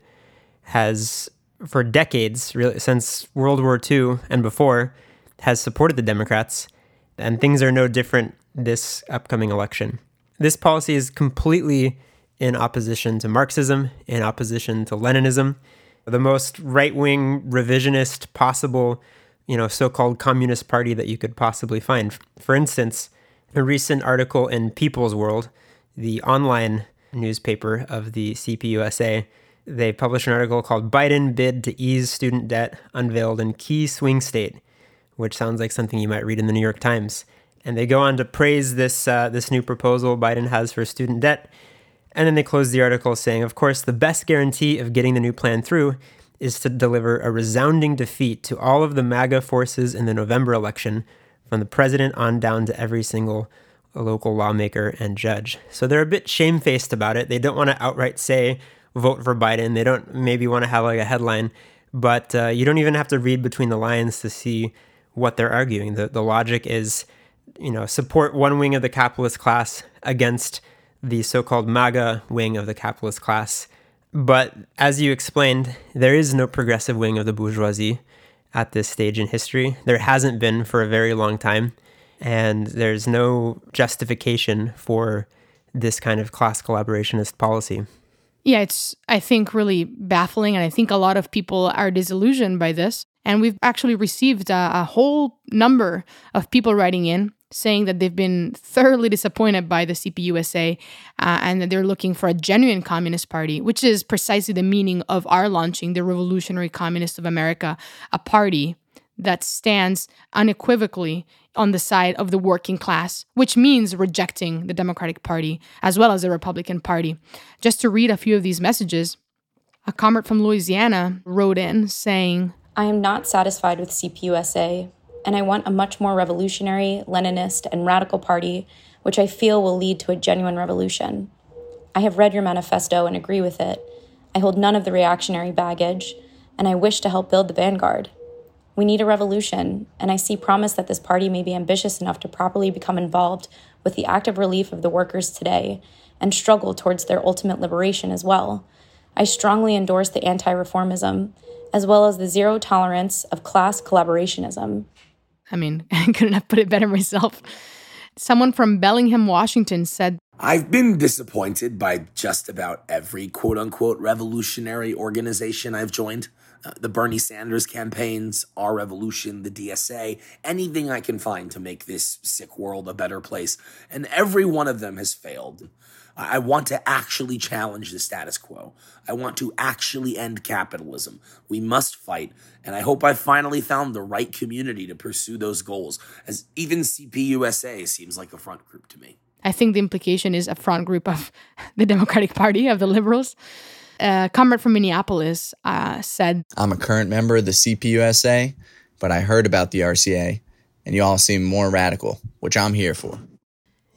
S1: has for decades, really since World War II and before, has supported the Democrats, and things are no different this upcoming election. This policy is completely in opposition to Marxism, in opposition to Leninism, the most right-wing revisionist possible, so-called communist party that you could possibly find. For instance, a recent article in People's World, the online newspaper of the CPUSA, they published an article called "Biden Bid to Ease Student Debt Unveiled in Key Swing State," which sounds like something you might read in the New York Times. And they go on to praise this new proposal Biden has for student debt. And then they close the article saying, of course, the best guarantee of getting the new plan through is to deliver a resounding defeat to all of the MAGA forces in the November election, from the president on down to every single local lawmaker and judge. So they're a bit shamefaced about it. They don't want to outright say, vote for Biden. They don't maybe want to have like a headline, but you don't even have to read between the lines to see what they're arguing. The logic is, support one wing of the capitalist class against the so-called MAGA wing of the capitalist class. But as you explained, there is no progressive wing of the bourgeoisie at this stage in history. There hasn't been for a very long time, and there's no justification for this kind of class collaborationist policy.
S5: Yeah, it's, I think, really baffling, and I think a lot of people are disillusioned by this. And we've actually received a whole number of people writing in saying that they've been thoroughly disappointed by the CPUSA and that they're looking for a genuine communist party, which is precisely the meaning of our launching the Revolutionary Communists of America, a party that stands unequivocally on the side of the working class, which means rejecting the Democratic Party as well as the Republican Party. Just to read a few of these messages, a comrade from Louisiana wrote in saying,
S15: I am not satisfied with CPUSA, and I want a much more revolutionary, Leninist, and radical party, which I feel will lead to a genuine revolution. I have read your manifesto and agree with it. I hold none of the reactionary baggage, and I wish to help build the vanguard. We need a revolution, and I see promise that this party may be ambitious enough to properly become involved with the active relief of the workers today and struggle towards their ultimate liberation as well. I strongly endorse the anti-reformism, as well as the zero tolerance of class collaborationism.
S5: I mean, I couldn't have put it better myself. Someone from Bellingham, Washington said,
S16: I've been disappointed by just about every quote-unquote revolutionary organization I've joined. The Bernie Sanders campaigns, Our Revolution, the DSA, anything I can find to make this sick world a better place. And every one of them has failed. I want to actually challenge the status quo. I want to actually end capitalism. We must fight, and I hope I finally found the right community to pursue those goals, as even CPUSA seems like a front group to me.
S5: I think the implication is a front group of the Democratic Party, of the liberals. A comrade from Minneapolis said,
S17: I'm a current member of the CPUSA, but I heard about the RCA, and you all seem more radical, which I'm here for.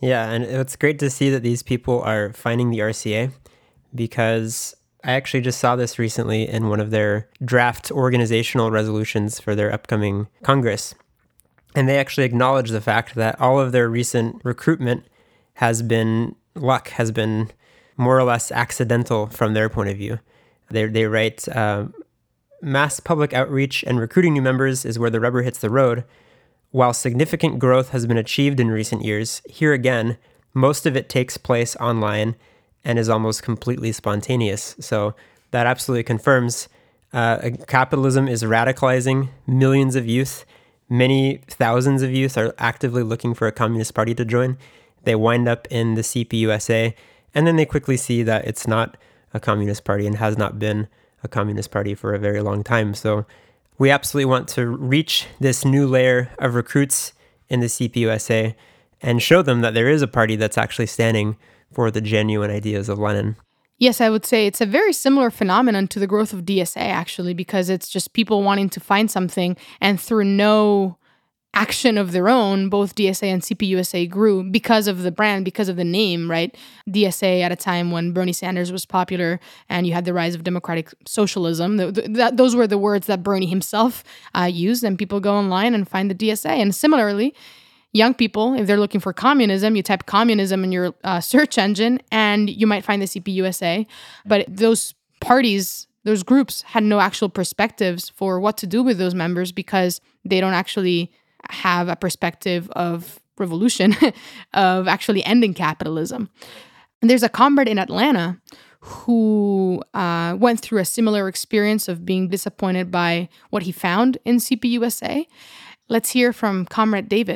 S1: Yeah, and it's great to see that these people are finding the RCA, because I actually just saw this recently in one of their draft organizational resolutions for their upcoming Congress. And they actually acknowledge the fact that all of their recent recruitment has been more or less accidental from their point of view. They write, mass public outreach and recruiting new members is where the rubber hits the road. While significant growth has been achieved in recent years, here again, most of it takes place online and is almost completely spontaneous. So that absolutely confirms capitalism is radicalizing millions of youth. Many thousands of youth are actively looking for a communist party to join. They wind up in the CPUSA, and then they quickly see that it's not a communist party and has not been a communist party for a very long time. So we absolutely want to reach this new layer of recruits in the CPUSA and show them that there is a party that's actually standing for the genuine ideas of Lenin.
S5: Yes, I would say it's a very similar phenomenon to the growth of DSA, actually, because it's just people wanting to find something, and through no action of their own, both DSA and CPUSA grew because of the brand, because of the name, right? DSA at a time when Bernie Sanders was popular and you had the rise of democratic socialism. Those were the words that Bernie himself used, and people go online and find the DSA. And similarly, young people, if they're looking for communism, you type communism in your search engine and you might find the CPUSA. But those parties, those groups had no actual perspectives for what to do with those members, because they don't actually have a perspective of revolution, of actually ending capitalism. And there's a comrade in Atlanta who went through a similar experience of being disappointed by what he found in CPUSA. Let's hear from Comrade David.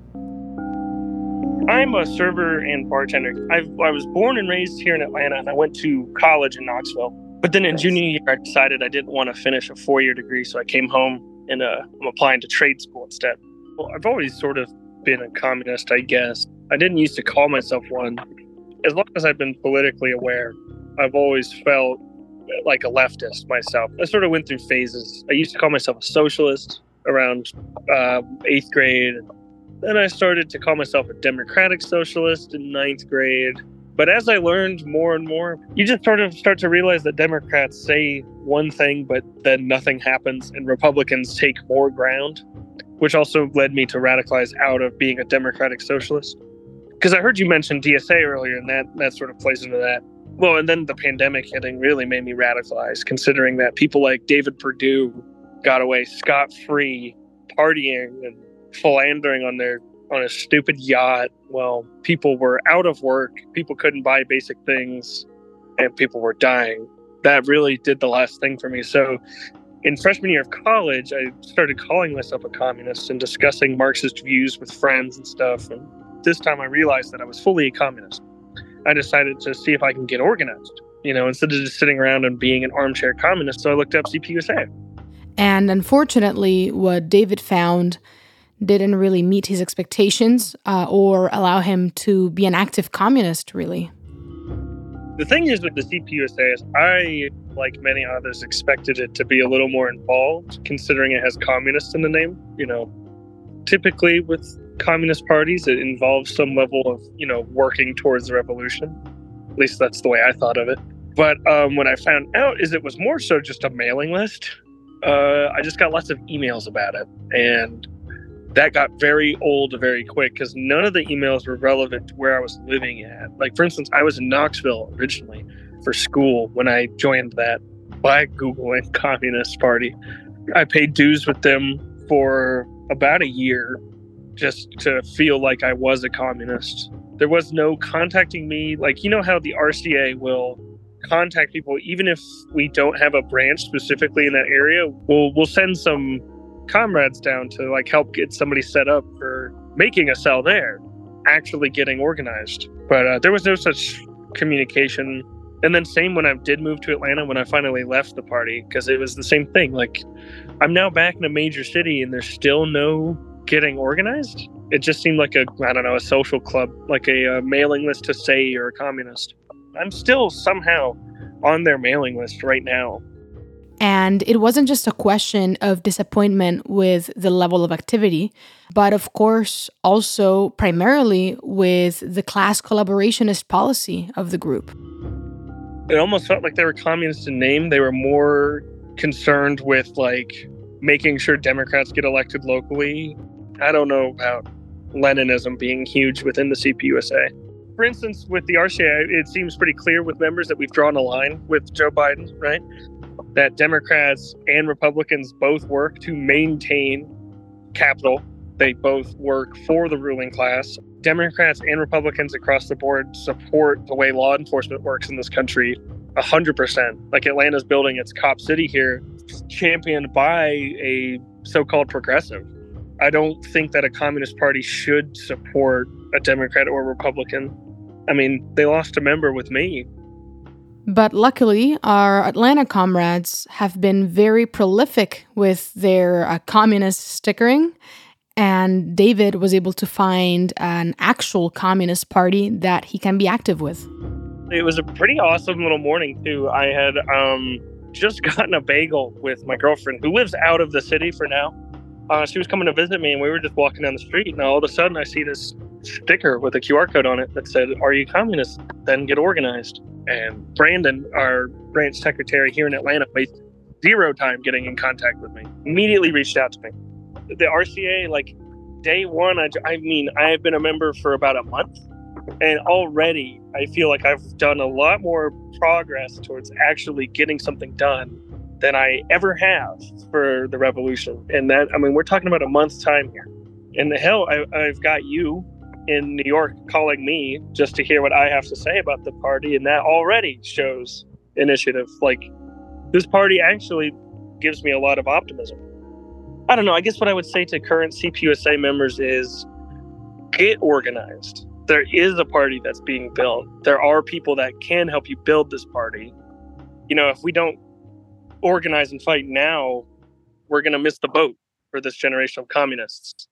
S2: I'm a server and bartender. I was born and raised here in Atlanta, and I went to college in Knoxville. But then in junior year, I decided I didn't want to finish a 4-year degree, so I came home and I'm applying to trade school instead. Well, I've always sort of been a communist, I guess. I didn't used to call myself one. As long as I've been politically aware, I've always felt like a leftist myself. I sort of went through phases. I used to call myself a socialist around 8th grade. Then I started to call myself a democratic socialist in 9th grade. But as I learned more and more, you just sort of start to realize that Democrats say one thing, but then nothing happens, and Republicans take more ground, which also led me to radicalize out of being a democratic socialist. Because I heard you mention DSA earlier, and that sort of plays into that. Well, and then the pandemic hitting really made me radicalize, considering that people like David Perdue got away scot-free, partying and philandering on a stupid yacht while people were out of work, people couldn't buy basic things, and people were dying. That really did the last thing for me. So in freshman year of college, I started calling myself a communist and discussing Marxist views with friends and stuff. And this time I realized that I was fully a communist. I decided to see if I can get organized, instead of just sitting around and being an armchair communist. So I looked up CPUSA.
S5: And unfortunately, what David found didn't really meet his expectations or allow him to be an active communist, really.
S2: The thing is with the CPUSA is I, like many others, expected it to be a little more involved, considering it has communist in the name. Typically with communist parties, it involves some level of, working towards the revolution. At least that's the way I thought of it. But what I found out is it was more so just a mailing list. I just got lots of emails about it. And that got very old very quick because none of the emails were relevant to where I was living at. Like, for instance, I was in Knoxville originally for school when I joined that Black Google and Communist Party. I paid dues with them for about a year just to feel like I was a communist. There was no contacting me. Like, how the RCA will contact people even if we don't have a branch specifically in that area. We'll send some comrades down to help get somebody set up for making a cell there, actually getting organized. But there was no such communication. And then same when I did move to Atlanta, when I finally left the party, because it was the same thing. I'm now back in a major city and there's still no getting organized. It just seemed like a social club, like a mailing list to say you're a communist. I'm still somehow on their mailing list right now.
S5: And it wasn't just a question of disappointment with the level of activity, but of course also primarily with the class collaborationist policy of the group.
S2: It almost felt like they were communist in name. They were more concerned with making sure Democrats get elected locally. I don't know about Leninism being huge within the CPUSA. For instance, with the RCA, it seems pretty clear with members that we've drawn a line with Joe Biden, right? That Democrats and Republicans both work to maintain capital. They both work for the ruling class. Democrats and Republicans across the board support the way law enforcement works in this country 100%. Like Atlanta's building its cop city here, championed by a so-called progressive. I don't think that a communist party should support a Democrat or Republican. I mean, they lost a member with me.
S5: But luckily, our Atlanta comrades have been very prolific with their communist stickering, and David was able to find an actual communist party that he can be active with.
S2: It was a pretty awesome little morning, too. I had just gotten a bagel with my girlfriend, who lives out of the city for now. She was coming to visit me, and we were just walking down the street, and all of a sudden I see this sticker with a QR code on it that said, "Are you communist? Then get organized." And Brandon, our branch secretary here in Atlanta, wasted zero time getting in contact with me. Immediately reached out to me. The RCA, day one, I mean, I have been a member for about a month, and already I feel like I've done a lot more progress towards actually getting something done than I ever have for the revolution. And that, I mean, we're talking about a month's time here. And the hell, I've got you in New York calling me just to hear what I have to say about the party, and that already shows initiative. This party actually gives me a lot of optimism. I don't know, I guess what I would say to current CPUSA members is get organized. There is a party that's being built. There are people that can help you build this party. If we don't organize and fight now, we're going to miss the boat for this generation of communists.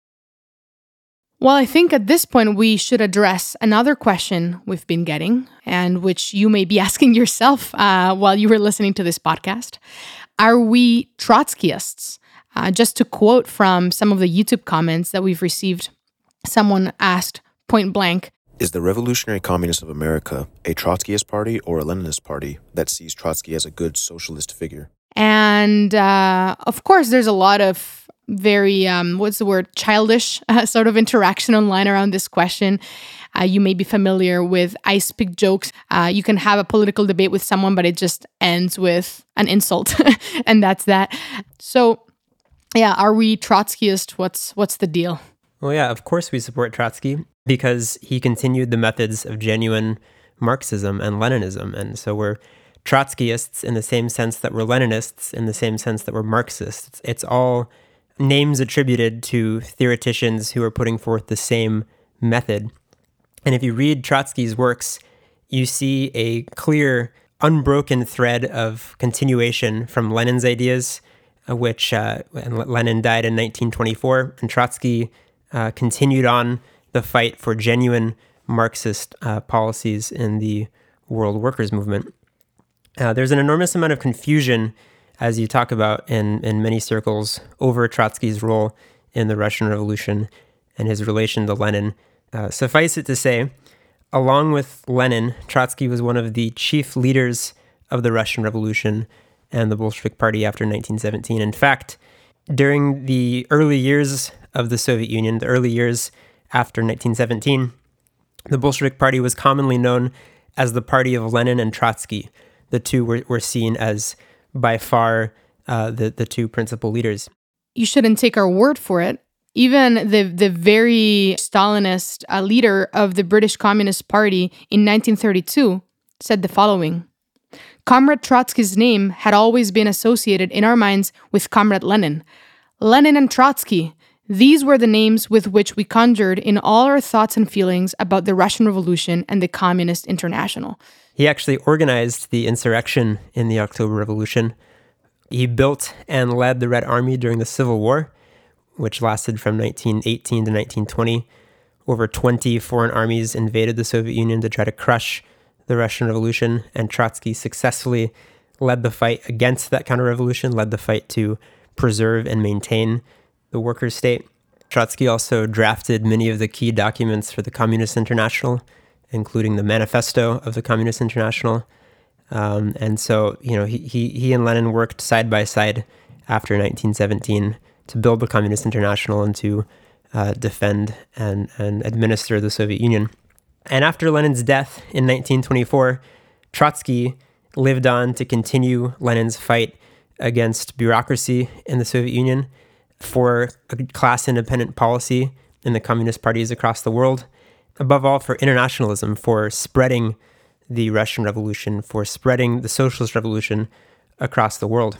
S5: Well, I think at this point we should address another question we've been getting, and which you may be asking yourself while you were listening to this podcast. Are we Trotskyists? Just to quote from some of the YouTube comments that we've received, someone asked point blank,
S18: "Is the Revolutionary Communists of America a Trotskyist party or a Leninist party that sees Trotsky as a good socialist figure?"
S5: And of course, there's a lot of very, childish sort of interaction online around this question. You may be familiar with ice pick jokes. You can have a political debate with someone, but it just ends with an insult, and that's that. So, yeah, are we Trotskyist? What's the deal?
S1: Well, yeah, of course we support Trotsky because he continued the methods of genuine Marxism and Leninism. And so we're Trotskyists in the same sense that we're Leninists, in the same sense that we're Marxists. It's all names attributed to theoreticians who are putting forth the same method. And if you read Trotsky's works, you see a clear, unbroken thread of continuation from Lenin's ideas, which Lenin died in 1924, and Trotsky continued on the fight for genuine Marxist policies in the world workers' movement. There's an enormous amount of confusion, as you talk about in many circles, over Trotsky's role in the Russian Revolution and his relation to Lenin. Suffice it to say, along with Lenin, Trotsky was one of the chief leaders of the Russian Revolution and the Bolshevik Party after 1917. In fact, during the early years of the Soviet Union, the early years after 1917, the Bolshevik Party was commonly known as the party of Lenin and Trotsky. The two were seen as by far the two principal leaders.
S5: You shouldn't take our word for it. Even the very Stalinist leader of the British Communist Party in 1932 said the following: "Comrade Trotsky's name had always been associated in our minds with Comrade Lenin. Lenin and Trotsky, these were the names with which we conjured in all our thoughts and feelings about the Russian Revolution and the Communist International."
S1: He actually organized the insurrection in the October Revolution. He built and led the Red Army during the Civil War, which lasted from 1918 to 1920. Over 20 foreign armies invaded the Soviet Union to try to crush the Russian Revolution, and Trotsky successfully led the fight against that counter-revolution, led the fight to preserve and maintain the workers' state. Trotsky also drafted many of the key documents for the Communist International, including the Manifesto of the Communist International. And so, he and Lenin worked side by side after 1917 to build the Communist International and to defend and administer the Soviet Union. And after Lenin's death in 1924, Trotsky lived on to continue Lenin's fight against bureaucracy in the Soviet Union, for a class-independent policy in the communist parties across the world, above all for internationalism, for spreading the Russian Revolution, for spreading the socialist revolution across the world.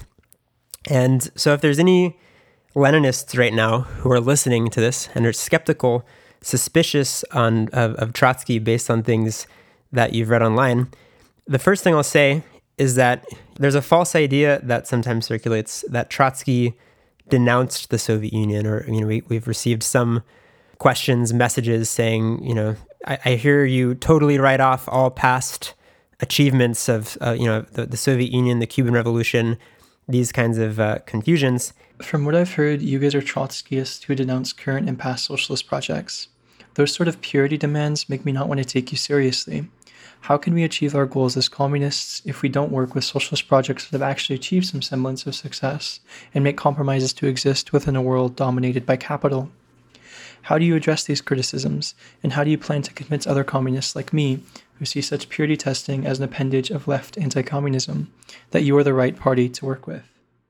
S1: And so if there's any Leninists right now who are listening to this and are skeptical, suspicious of Trotsky based on things that you've read online, the first thing I'll say is that there's a false idea that sometimes circulates that Trotsky denounced the Soviet Union, or we've received some questions, messages saying, I hear you totally write off all past achievements of the Soviet Union, the Cuban Revolution, these kinds of confusions.
S19: From what I've heard, you guys are Trotskyists who denounce current and past socialist projects. Those sort of purity demands make me not want to take you seriously. How can we achieve our goals as communists if we don't work with socialist projects that have actually achieved some semblance of success and make compromises to exist within a world dominated by capital? How do you address these criticisms, and how do you plan to convince other communists like me, who see such purity testing as an appendage of left anti-communism, that you are the right party to work with?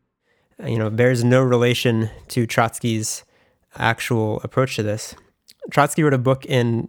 S1: Bears no relation to Trotsky's actual approach to this. Trotsky wrote a book in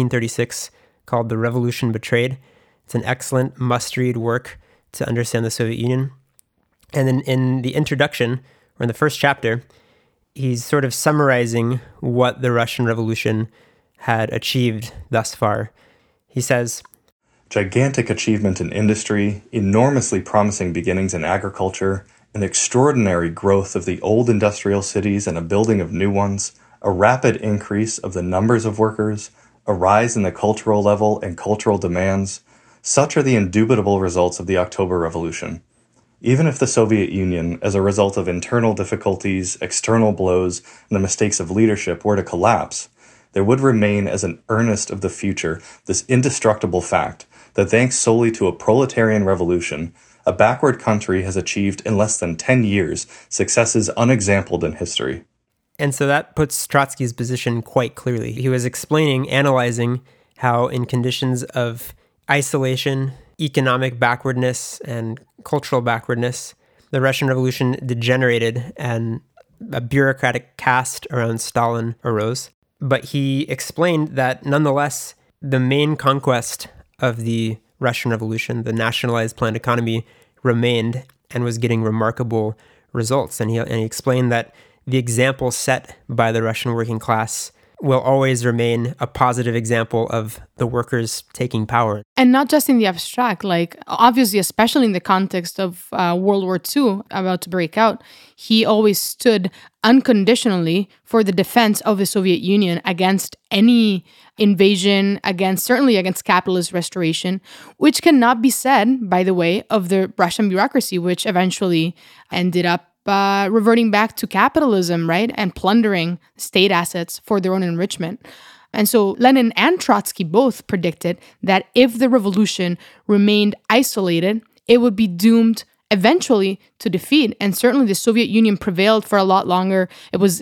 S1: 1936 called The Revolution Betrayed. It's an excellent must-read work to understand the Soviet Union. And then in the introduction, or in the first chapter, he's sort of summarizing what the Russian Revolution had achieved thus far. He says,
S8: gigantic achievement in industry, enormously promising beginnings in agriculture, an extraordinary growth of the old industrial cities and a building of new ones, a rapid increase of the numbers of workers, a rise in the cultural level and cultural demands. Such are the indubitable results of the October Revolution. Even if the Soviet Union, as a result of internal difficulties, external blows, and the mistakes of leadership, were to collapse, there would remain as an earnest of the future this indestructible fact that thanks solely to a proletarian revolution, a backward country has achieved in less than 10 years successes unexampled in history.
S1: And so that puts Trotsky's position quite clearly. He was analyzing how in conditions of isolation, economic backwardness, and cultural backwardness, the Russian Revolution degenerated and a bureaucratic caste around Stalin arose. But he explained that nonetheless, the main conquest of the Russian Revolution, the nationalized planned economy, remained and was getting remarkable results. And he explained that the example set by the Russian working class will always remain a positive example of the workers taking power.
S5: And not just in the abstract, obviously, especially in the context of World War II about to break out, he always stood unconditionally for the defense of the Soviet Union against any invasion, certainly against capitalist restoration, which cannot be said, by the way, of the Russian bureaucracy, which eventually ended up reverting back to capitalism, right? And plundering state assets for their own enrichment. And so Lenin and Trotsky both predicted that if the revolution remained isolated, it would be doomed eventually to defeat. And certainly the Soviet Union prevailed for a lot longer. It was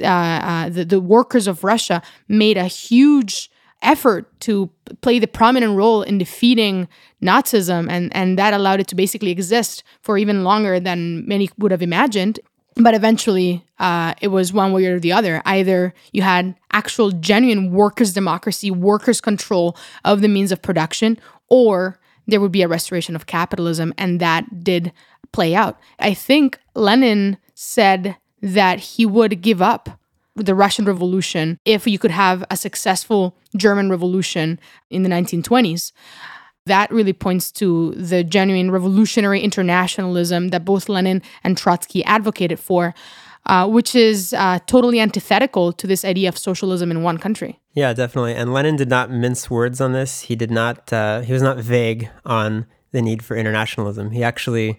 S5: the workers of Russia made a huge effort to play the prominent role in defeating Nazism, and that allowed it to basically exist for even longer than many would have imagined. But eventually, it was one way or the other. Either you had actual genuine workers' democracy, workers' control of the means of production, or there would be a restoration of capitalism, and that did play out. I think Lenin said that he would give up the Russian Revolution if you could have a successful German Revolution in the 1920s. That really points to the genuine revolutionary internationalism that both Lenin and Trotsky advocated for, which is totally antithetical to this idea of socialism in one country.
S1: Yeah, definitely. And Lenin did not mince words on this. He was not vague on the need for internationalism. He actually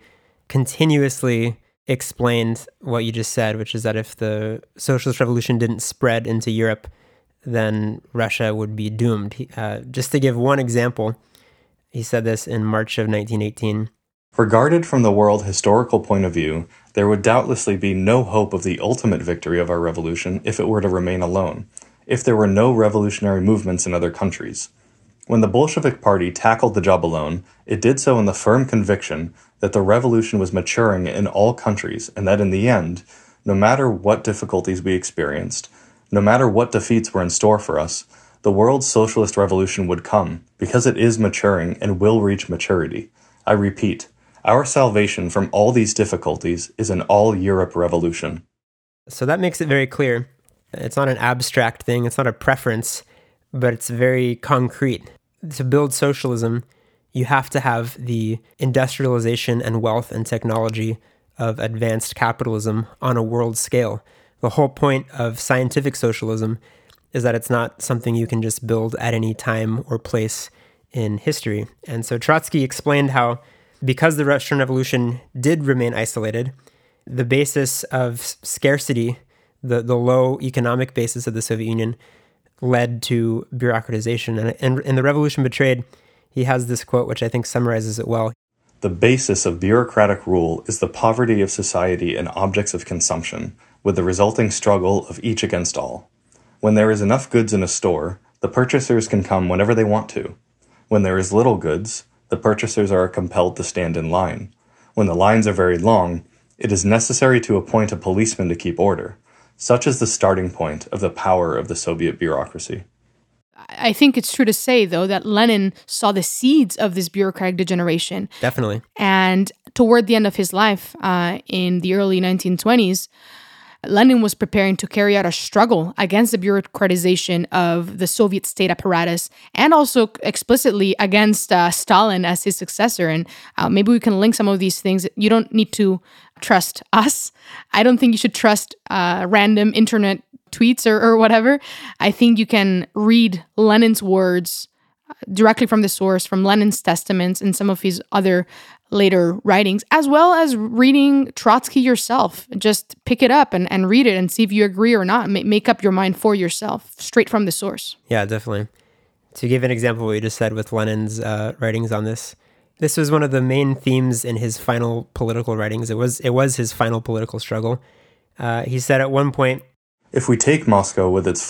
S1: continuously explained what you just said, which is that if the socialist revolution didn't spread into Europe, then Russia would be doomed. Just to give one example, he said this in March of 1918.
S8: Regarded from the world historical point of view, there would doubtlessly be no hope of the ultimate victory of our revolution if it were to remain alone, if there were no revolutionary movements in other countries. When the Bolshevik Party tackled the job alone, it did so in the firm conviction that the revolution was maturing in all countries and that in the end, no matter what difficulties we experienced, no matter what defeats were in store for us, the world's socialist revolution would come, because it is maturing and will reach maturity. I repeat, our salvation from all these difficulties is an all-Europe revolution.
S1: So that makes it very clear. It's not an abstract thing, it's not a preference, but it's very concrete. To build socialism, you have to have the industrialization and wealth and technology of advanced capitalism on a world scale. The whole point of scientific socialism is that it's not something you can just build at any time or place in history. And so Trotsky explained how, because the Russian Revolution did remain isolated, the basis of scarcity, the low economic basis of the Soviet Union, led to bureaucratization. And in The Revolution Betrayed, he has this quote, which I think summarizes it well.
S8: The basis of bureaucratic rule is the poverty of society and objects of consumption, with the resulting struggle of each against all. When there is enough goods in a store, the purchasers can come whenever they want to. When there is little goods, the purchasers are compelled to stand in line. When the lines are very long, it is necessary to appoint a policeman to keep order. Such is the starting point of the power of the Soviet bureaucracy.
S5: I think it's true to say, though, that Lenin saw the seeds of this bureaucratic degeneration.
S1: Definitely.
S5: And toward the end of his life, in the early 1920s, Lenin was preparing to carry out a struggle against the bureaucratization of the Soviet state apparatus and also explicitly against Stalin as his successor. And maybe we can link some of these things. You don't need to trust us. I don't think you should trust random internet tweets or whatever. I think you can read Lenin's words directly from the source, from Lenin's testaments and some of his other later writings, as well as reading Trotsky yourself. Just pick it up and read it and see if you agree or not. Make up your mind for yourself, straight from the source.
S1: Yeah, definitely. To give an example of what you just said with Lenin's writings on this, this was one of the main themes in his final political writings. It was his final political struggle. He said at one point,
S8: if we take Moscow with its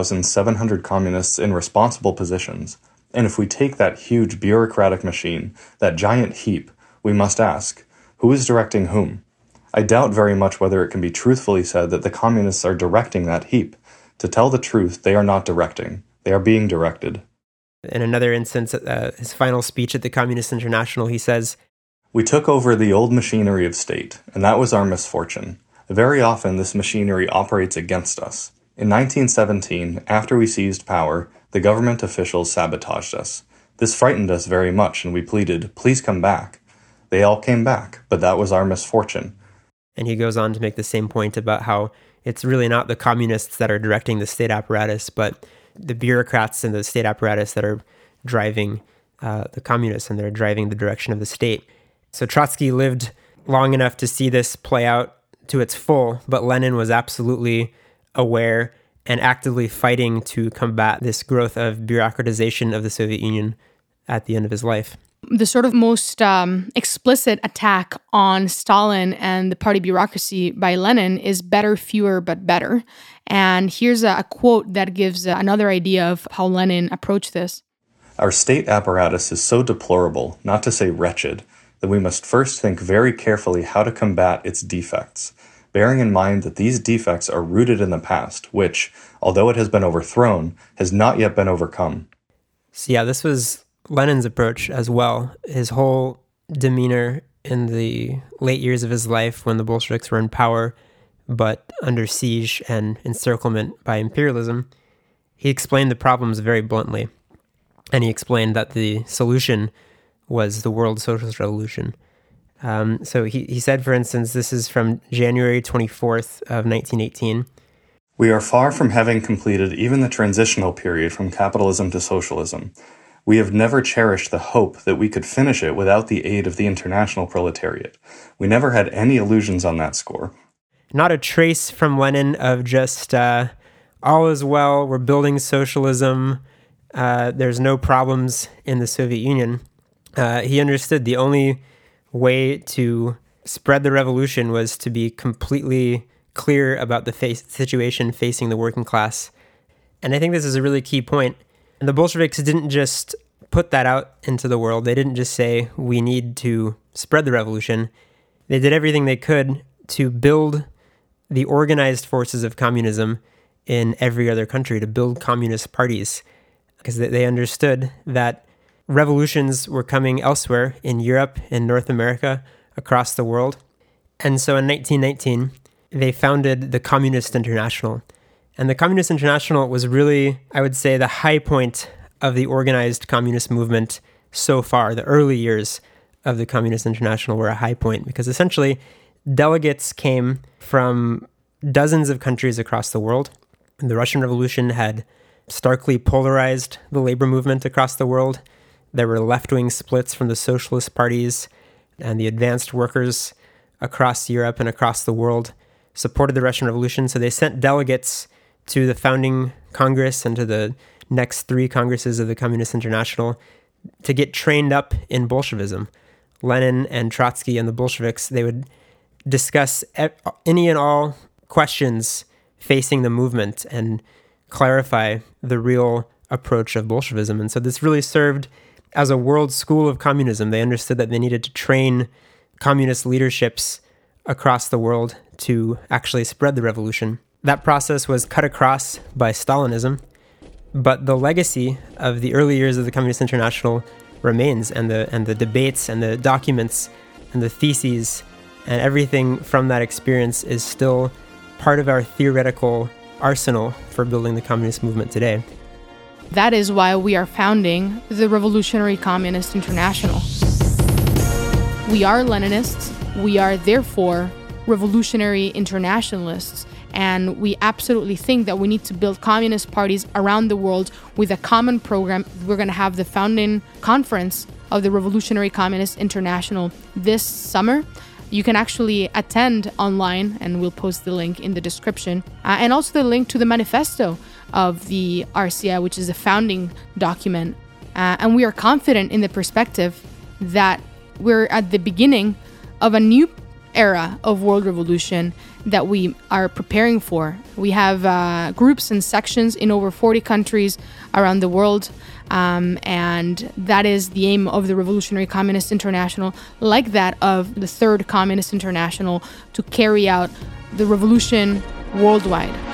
S8: 4,700 communists in responsible positions, and if we take that huge bureaucratic machine, that giant heap, we must ask, who is directing whom? I doubt very much whether it can be truthfully said that the communists are directing that heap. To tell the truth, they are not directing. They are being directed.
S1: In another instance, his final speech at the Communist International, he says,
S8: we took over the old machinery of state, and that was our misfortune. Very often this machinery operates against us. In 1917, after we seized power, the government officials sabotaged us. This frightened us very much, and we pleaded, please come back. They all came back, but that was our misfortune.
S1: And he goes on to make the same point about how it's really not the communists that are directing the state apparatus, but the bureaucrats in the state apparatus that are driving the communists, and they're driving the direction of the state. So Trotsky lived long enough to see this play out to its full, but Lenin was absolutely aware and actively fighting to combat this growth of bureaucratization of the Soviet Union at the end of his life.
S5: The sort of most explicit attack on Stalin and the party bureaucracy by Lenin is better, fewer, but better. And here's a quote that gives another idea of how Lenin approached this.
S8: Our state apparatus is so deplorable, not to say wretched, that we must first think very carefully how to combat its defects, bearing in mind that these defects are rooted in the past, which, although it has been overthrown, has not yet been overcome.
S1: So yeah, this was Lenin's approach as well. His whole demeanor in the late years of his life when the Bolsheviks were in power, but under siege and encirclement by imperialism, he explained the problems very bluntly. And he explained that the solution was the World Socialist Revolution. So he said, for instance, this is from January 24th of 1918.
S8: We are far from having completed even the transitional period from capitalism to socialism. We have never cherished the hope that we could finish it without the aid of the international proletariat. We never had any illusions on that score.
S1: Not a trace from Lenin of just all is well, we're building socialism, there's no problems in the Soviet Union. He understood the only way to spread the revolution was to be completely clear about the situation facing the working class. And I think this is a really key point. And the Bolsheviks didn't just put that out into the world. They didn't just say, we need to spread the revolution. They did everything they could to build the organized forces of communism in every other country, to build communist parties, because they understood that revolutions were coming elsewhere in Europe, in North America, across the world. And so in 1919, they founded the Communist International. And the Communist International was really, I would say, the high point of the organized communist movement so far. The early years of the Communist International were a high point because essentially delegates came from dozens of countries across the world. The Russian Revolution had starkly polarized the labor movement across the world. There were left-wing splits from the socialist parties, and the advanced workers across Europe and across the world supported the Russian Revolution. So they sent delegates to the founding Congress and to the next 3 Congresses of the Communist International to get trained up in Bolshevism. Lenin and Trotsky and the Bolsheviks, they would discuss any and all questions facing the movement and clarify the real approach of Bolshevism. And so this really served as a world school of communism. They understood that they needed to train communist leaderships across the world to actually spread the revolution. That process was cut across by Stalinism, but the legacy of the early years of the Communist International remains, and the debates and the documents and the theses and everything from that experience is still part of our theoretical arsenal for building the communist movement today.
S5: That is why we are founding the Revolutionary Communist International. We are Leninists. We are therefore revolutionary internationalists. And we absolutely think that we need to build communist parties around the world with a common program. We're going to have the founding conference of the Revolutionary Communist International this summer. You can actually attend online, and we'll post the link in the description. And also the link to the manifesto of the RCI, which is a founding document. And we are confident in the perspective that we're at the beginning of a new era of world revolution that we are preparing for. We have groups and sections in over 40 countries around the world, and that is the aim of the Revolutionary Communist International, like that of the Third Communist International, to carry out the revolution worldwide.